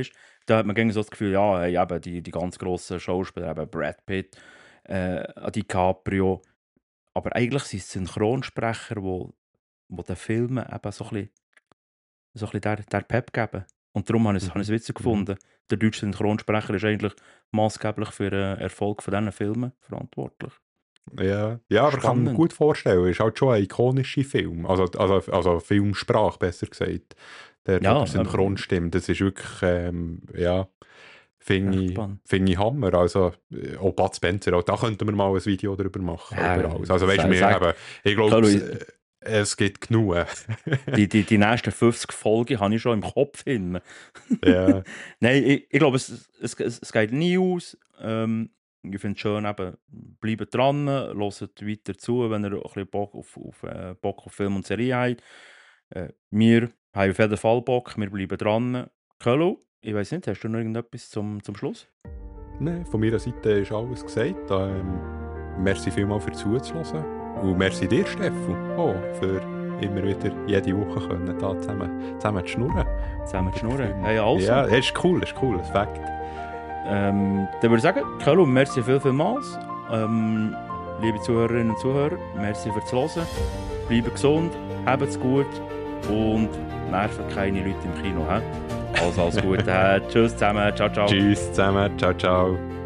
Speaker 2: da hat man gegen so das Gefühl, ja, hey, eben die, die ganz grossen Schauspieler, eben Brad Pitt, äh, DiCaprio, aber eigentlich sind es Synchronsprecher, die wo den Filmen eben so ein bisschen, so ein bisschen der, der Pep geben. Und darum habe ich es
Speaker 3: Mhm.
Speaker 2: witzig
Speaker 3: Mhm.
Speaker 2: gefunden. Der deutsche Synchronsprecher ist eigentlich maßgeblich für den Erfolg von diesen Filmen verantwortlich.
Speaker 3: Ja, ja, aber ich kann mir
Speaker 2: Spannend.
Speaker 3: gut vorstellen, es ist halt schon ein ikonischer Film, also, also, also Filmsprache besser gesagt, der,
Speaker 2: Ja,
Speaker 3: der Synchronstimme, das ist wirklich, ähm, ja, finde
Speaker 2: echt
Speaker 3: ich,
Speaker 2: spannend.
Speaker 3: find ich Hammer, also äh, auch Bud Spencer, auch da könnten wir mal ein Video darüber machen,
Speaker 2: Ja,
Speaker 3: über alles. Also weißt du,
Speaker 2: sag-
Speaker 3: wir
Speaker 2: sag-
Speaker 3: eben, ich glaube,
Speaker 2: Carlo,
Speaker 3: es, äh, es gibt genug.
Speaker 2: Die, die, die nächsten fünfzig Folgen habe ich schon im Kopf hin.
Speaker 3: Ja,
Speaker 2: Nein, ich, ich glaube, es, es, es, es geht nie aus. Ähm, ich finde es schön, eben, bleibt dran, hört weiter zu, wenn ihr ein bisschen Bock auf, auf, äh, Bock auf Film und Serie habt. Äh, wir haben auf jeden Fall Bock, wir bleiben dran. Carlo, ich weiß nicht, hast du noch irgendetwas zum, zum Schluss?
Speaker 3: nein, von meiner Seite ist alles gesagt. Ähm, merci vielmals für zuzuhören. Und merci dir, Steffu, oh, für immer wieder jede Woche können, da zusammen, zusammen zu schnurren.
Speaker 2: Zusammen zu schnurren. Hey, also.
Speaker 3: Ja, das ist cool, das ist cool, das Fakt.
Speaker 2: Ähm, dann würde ich sagen, Carlo, merci viel, vielmals. Ähm, liebe Zuhörerinnen und Zuhörer, merci fürs Hören. Bleibt gesund, habt's gut und nerven keine Leute im Kino. He? Also alles Gute. Tschüss zusammen, ciao, ciao.
Speaker 3: Tschüss zusammen, ciao, ciao.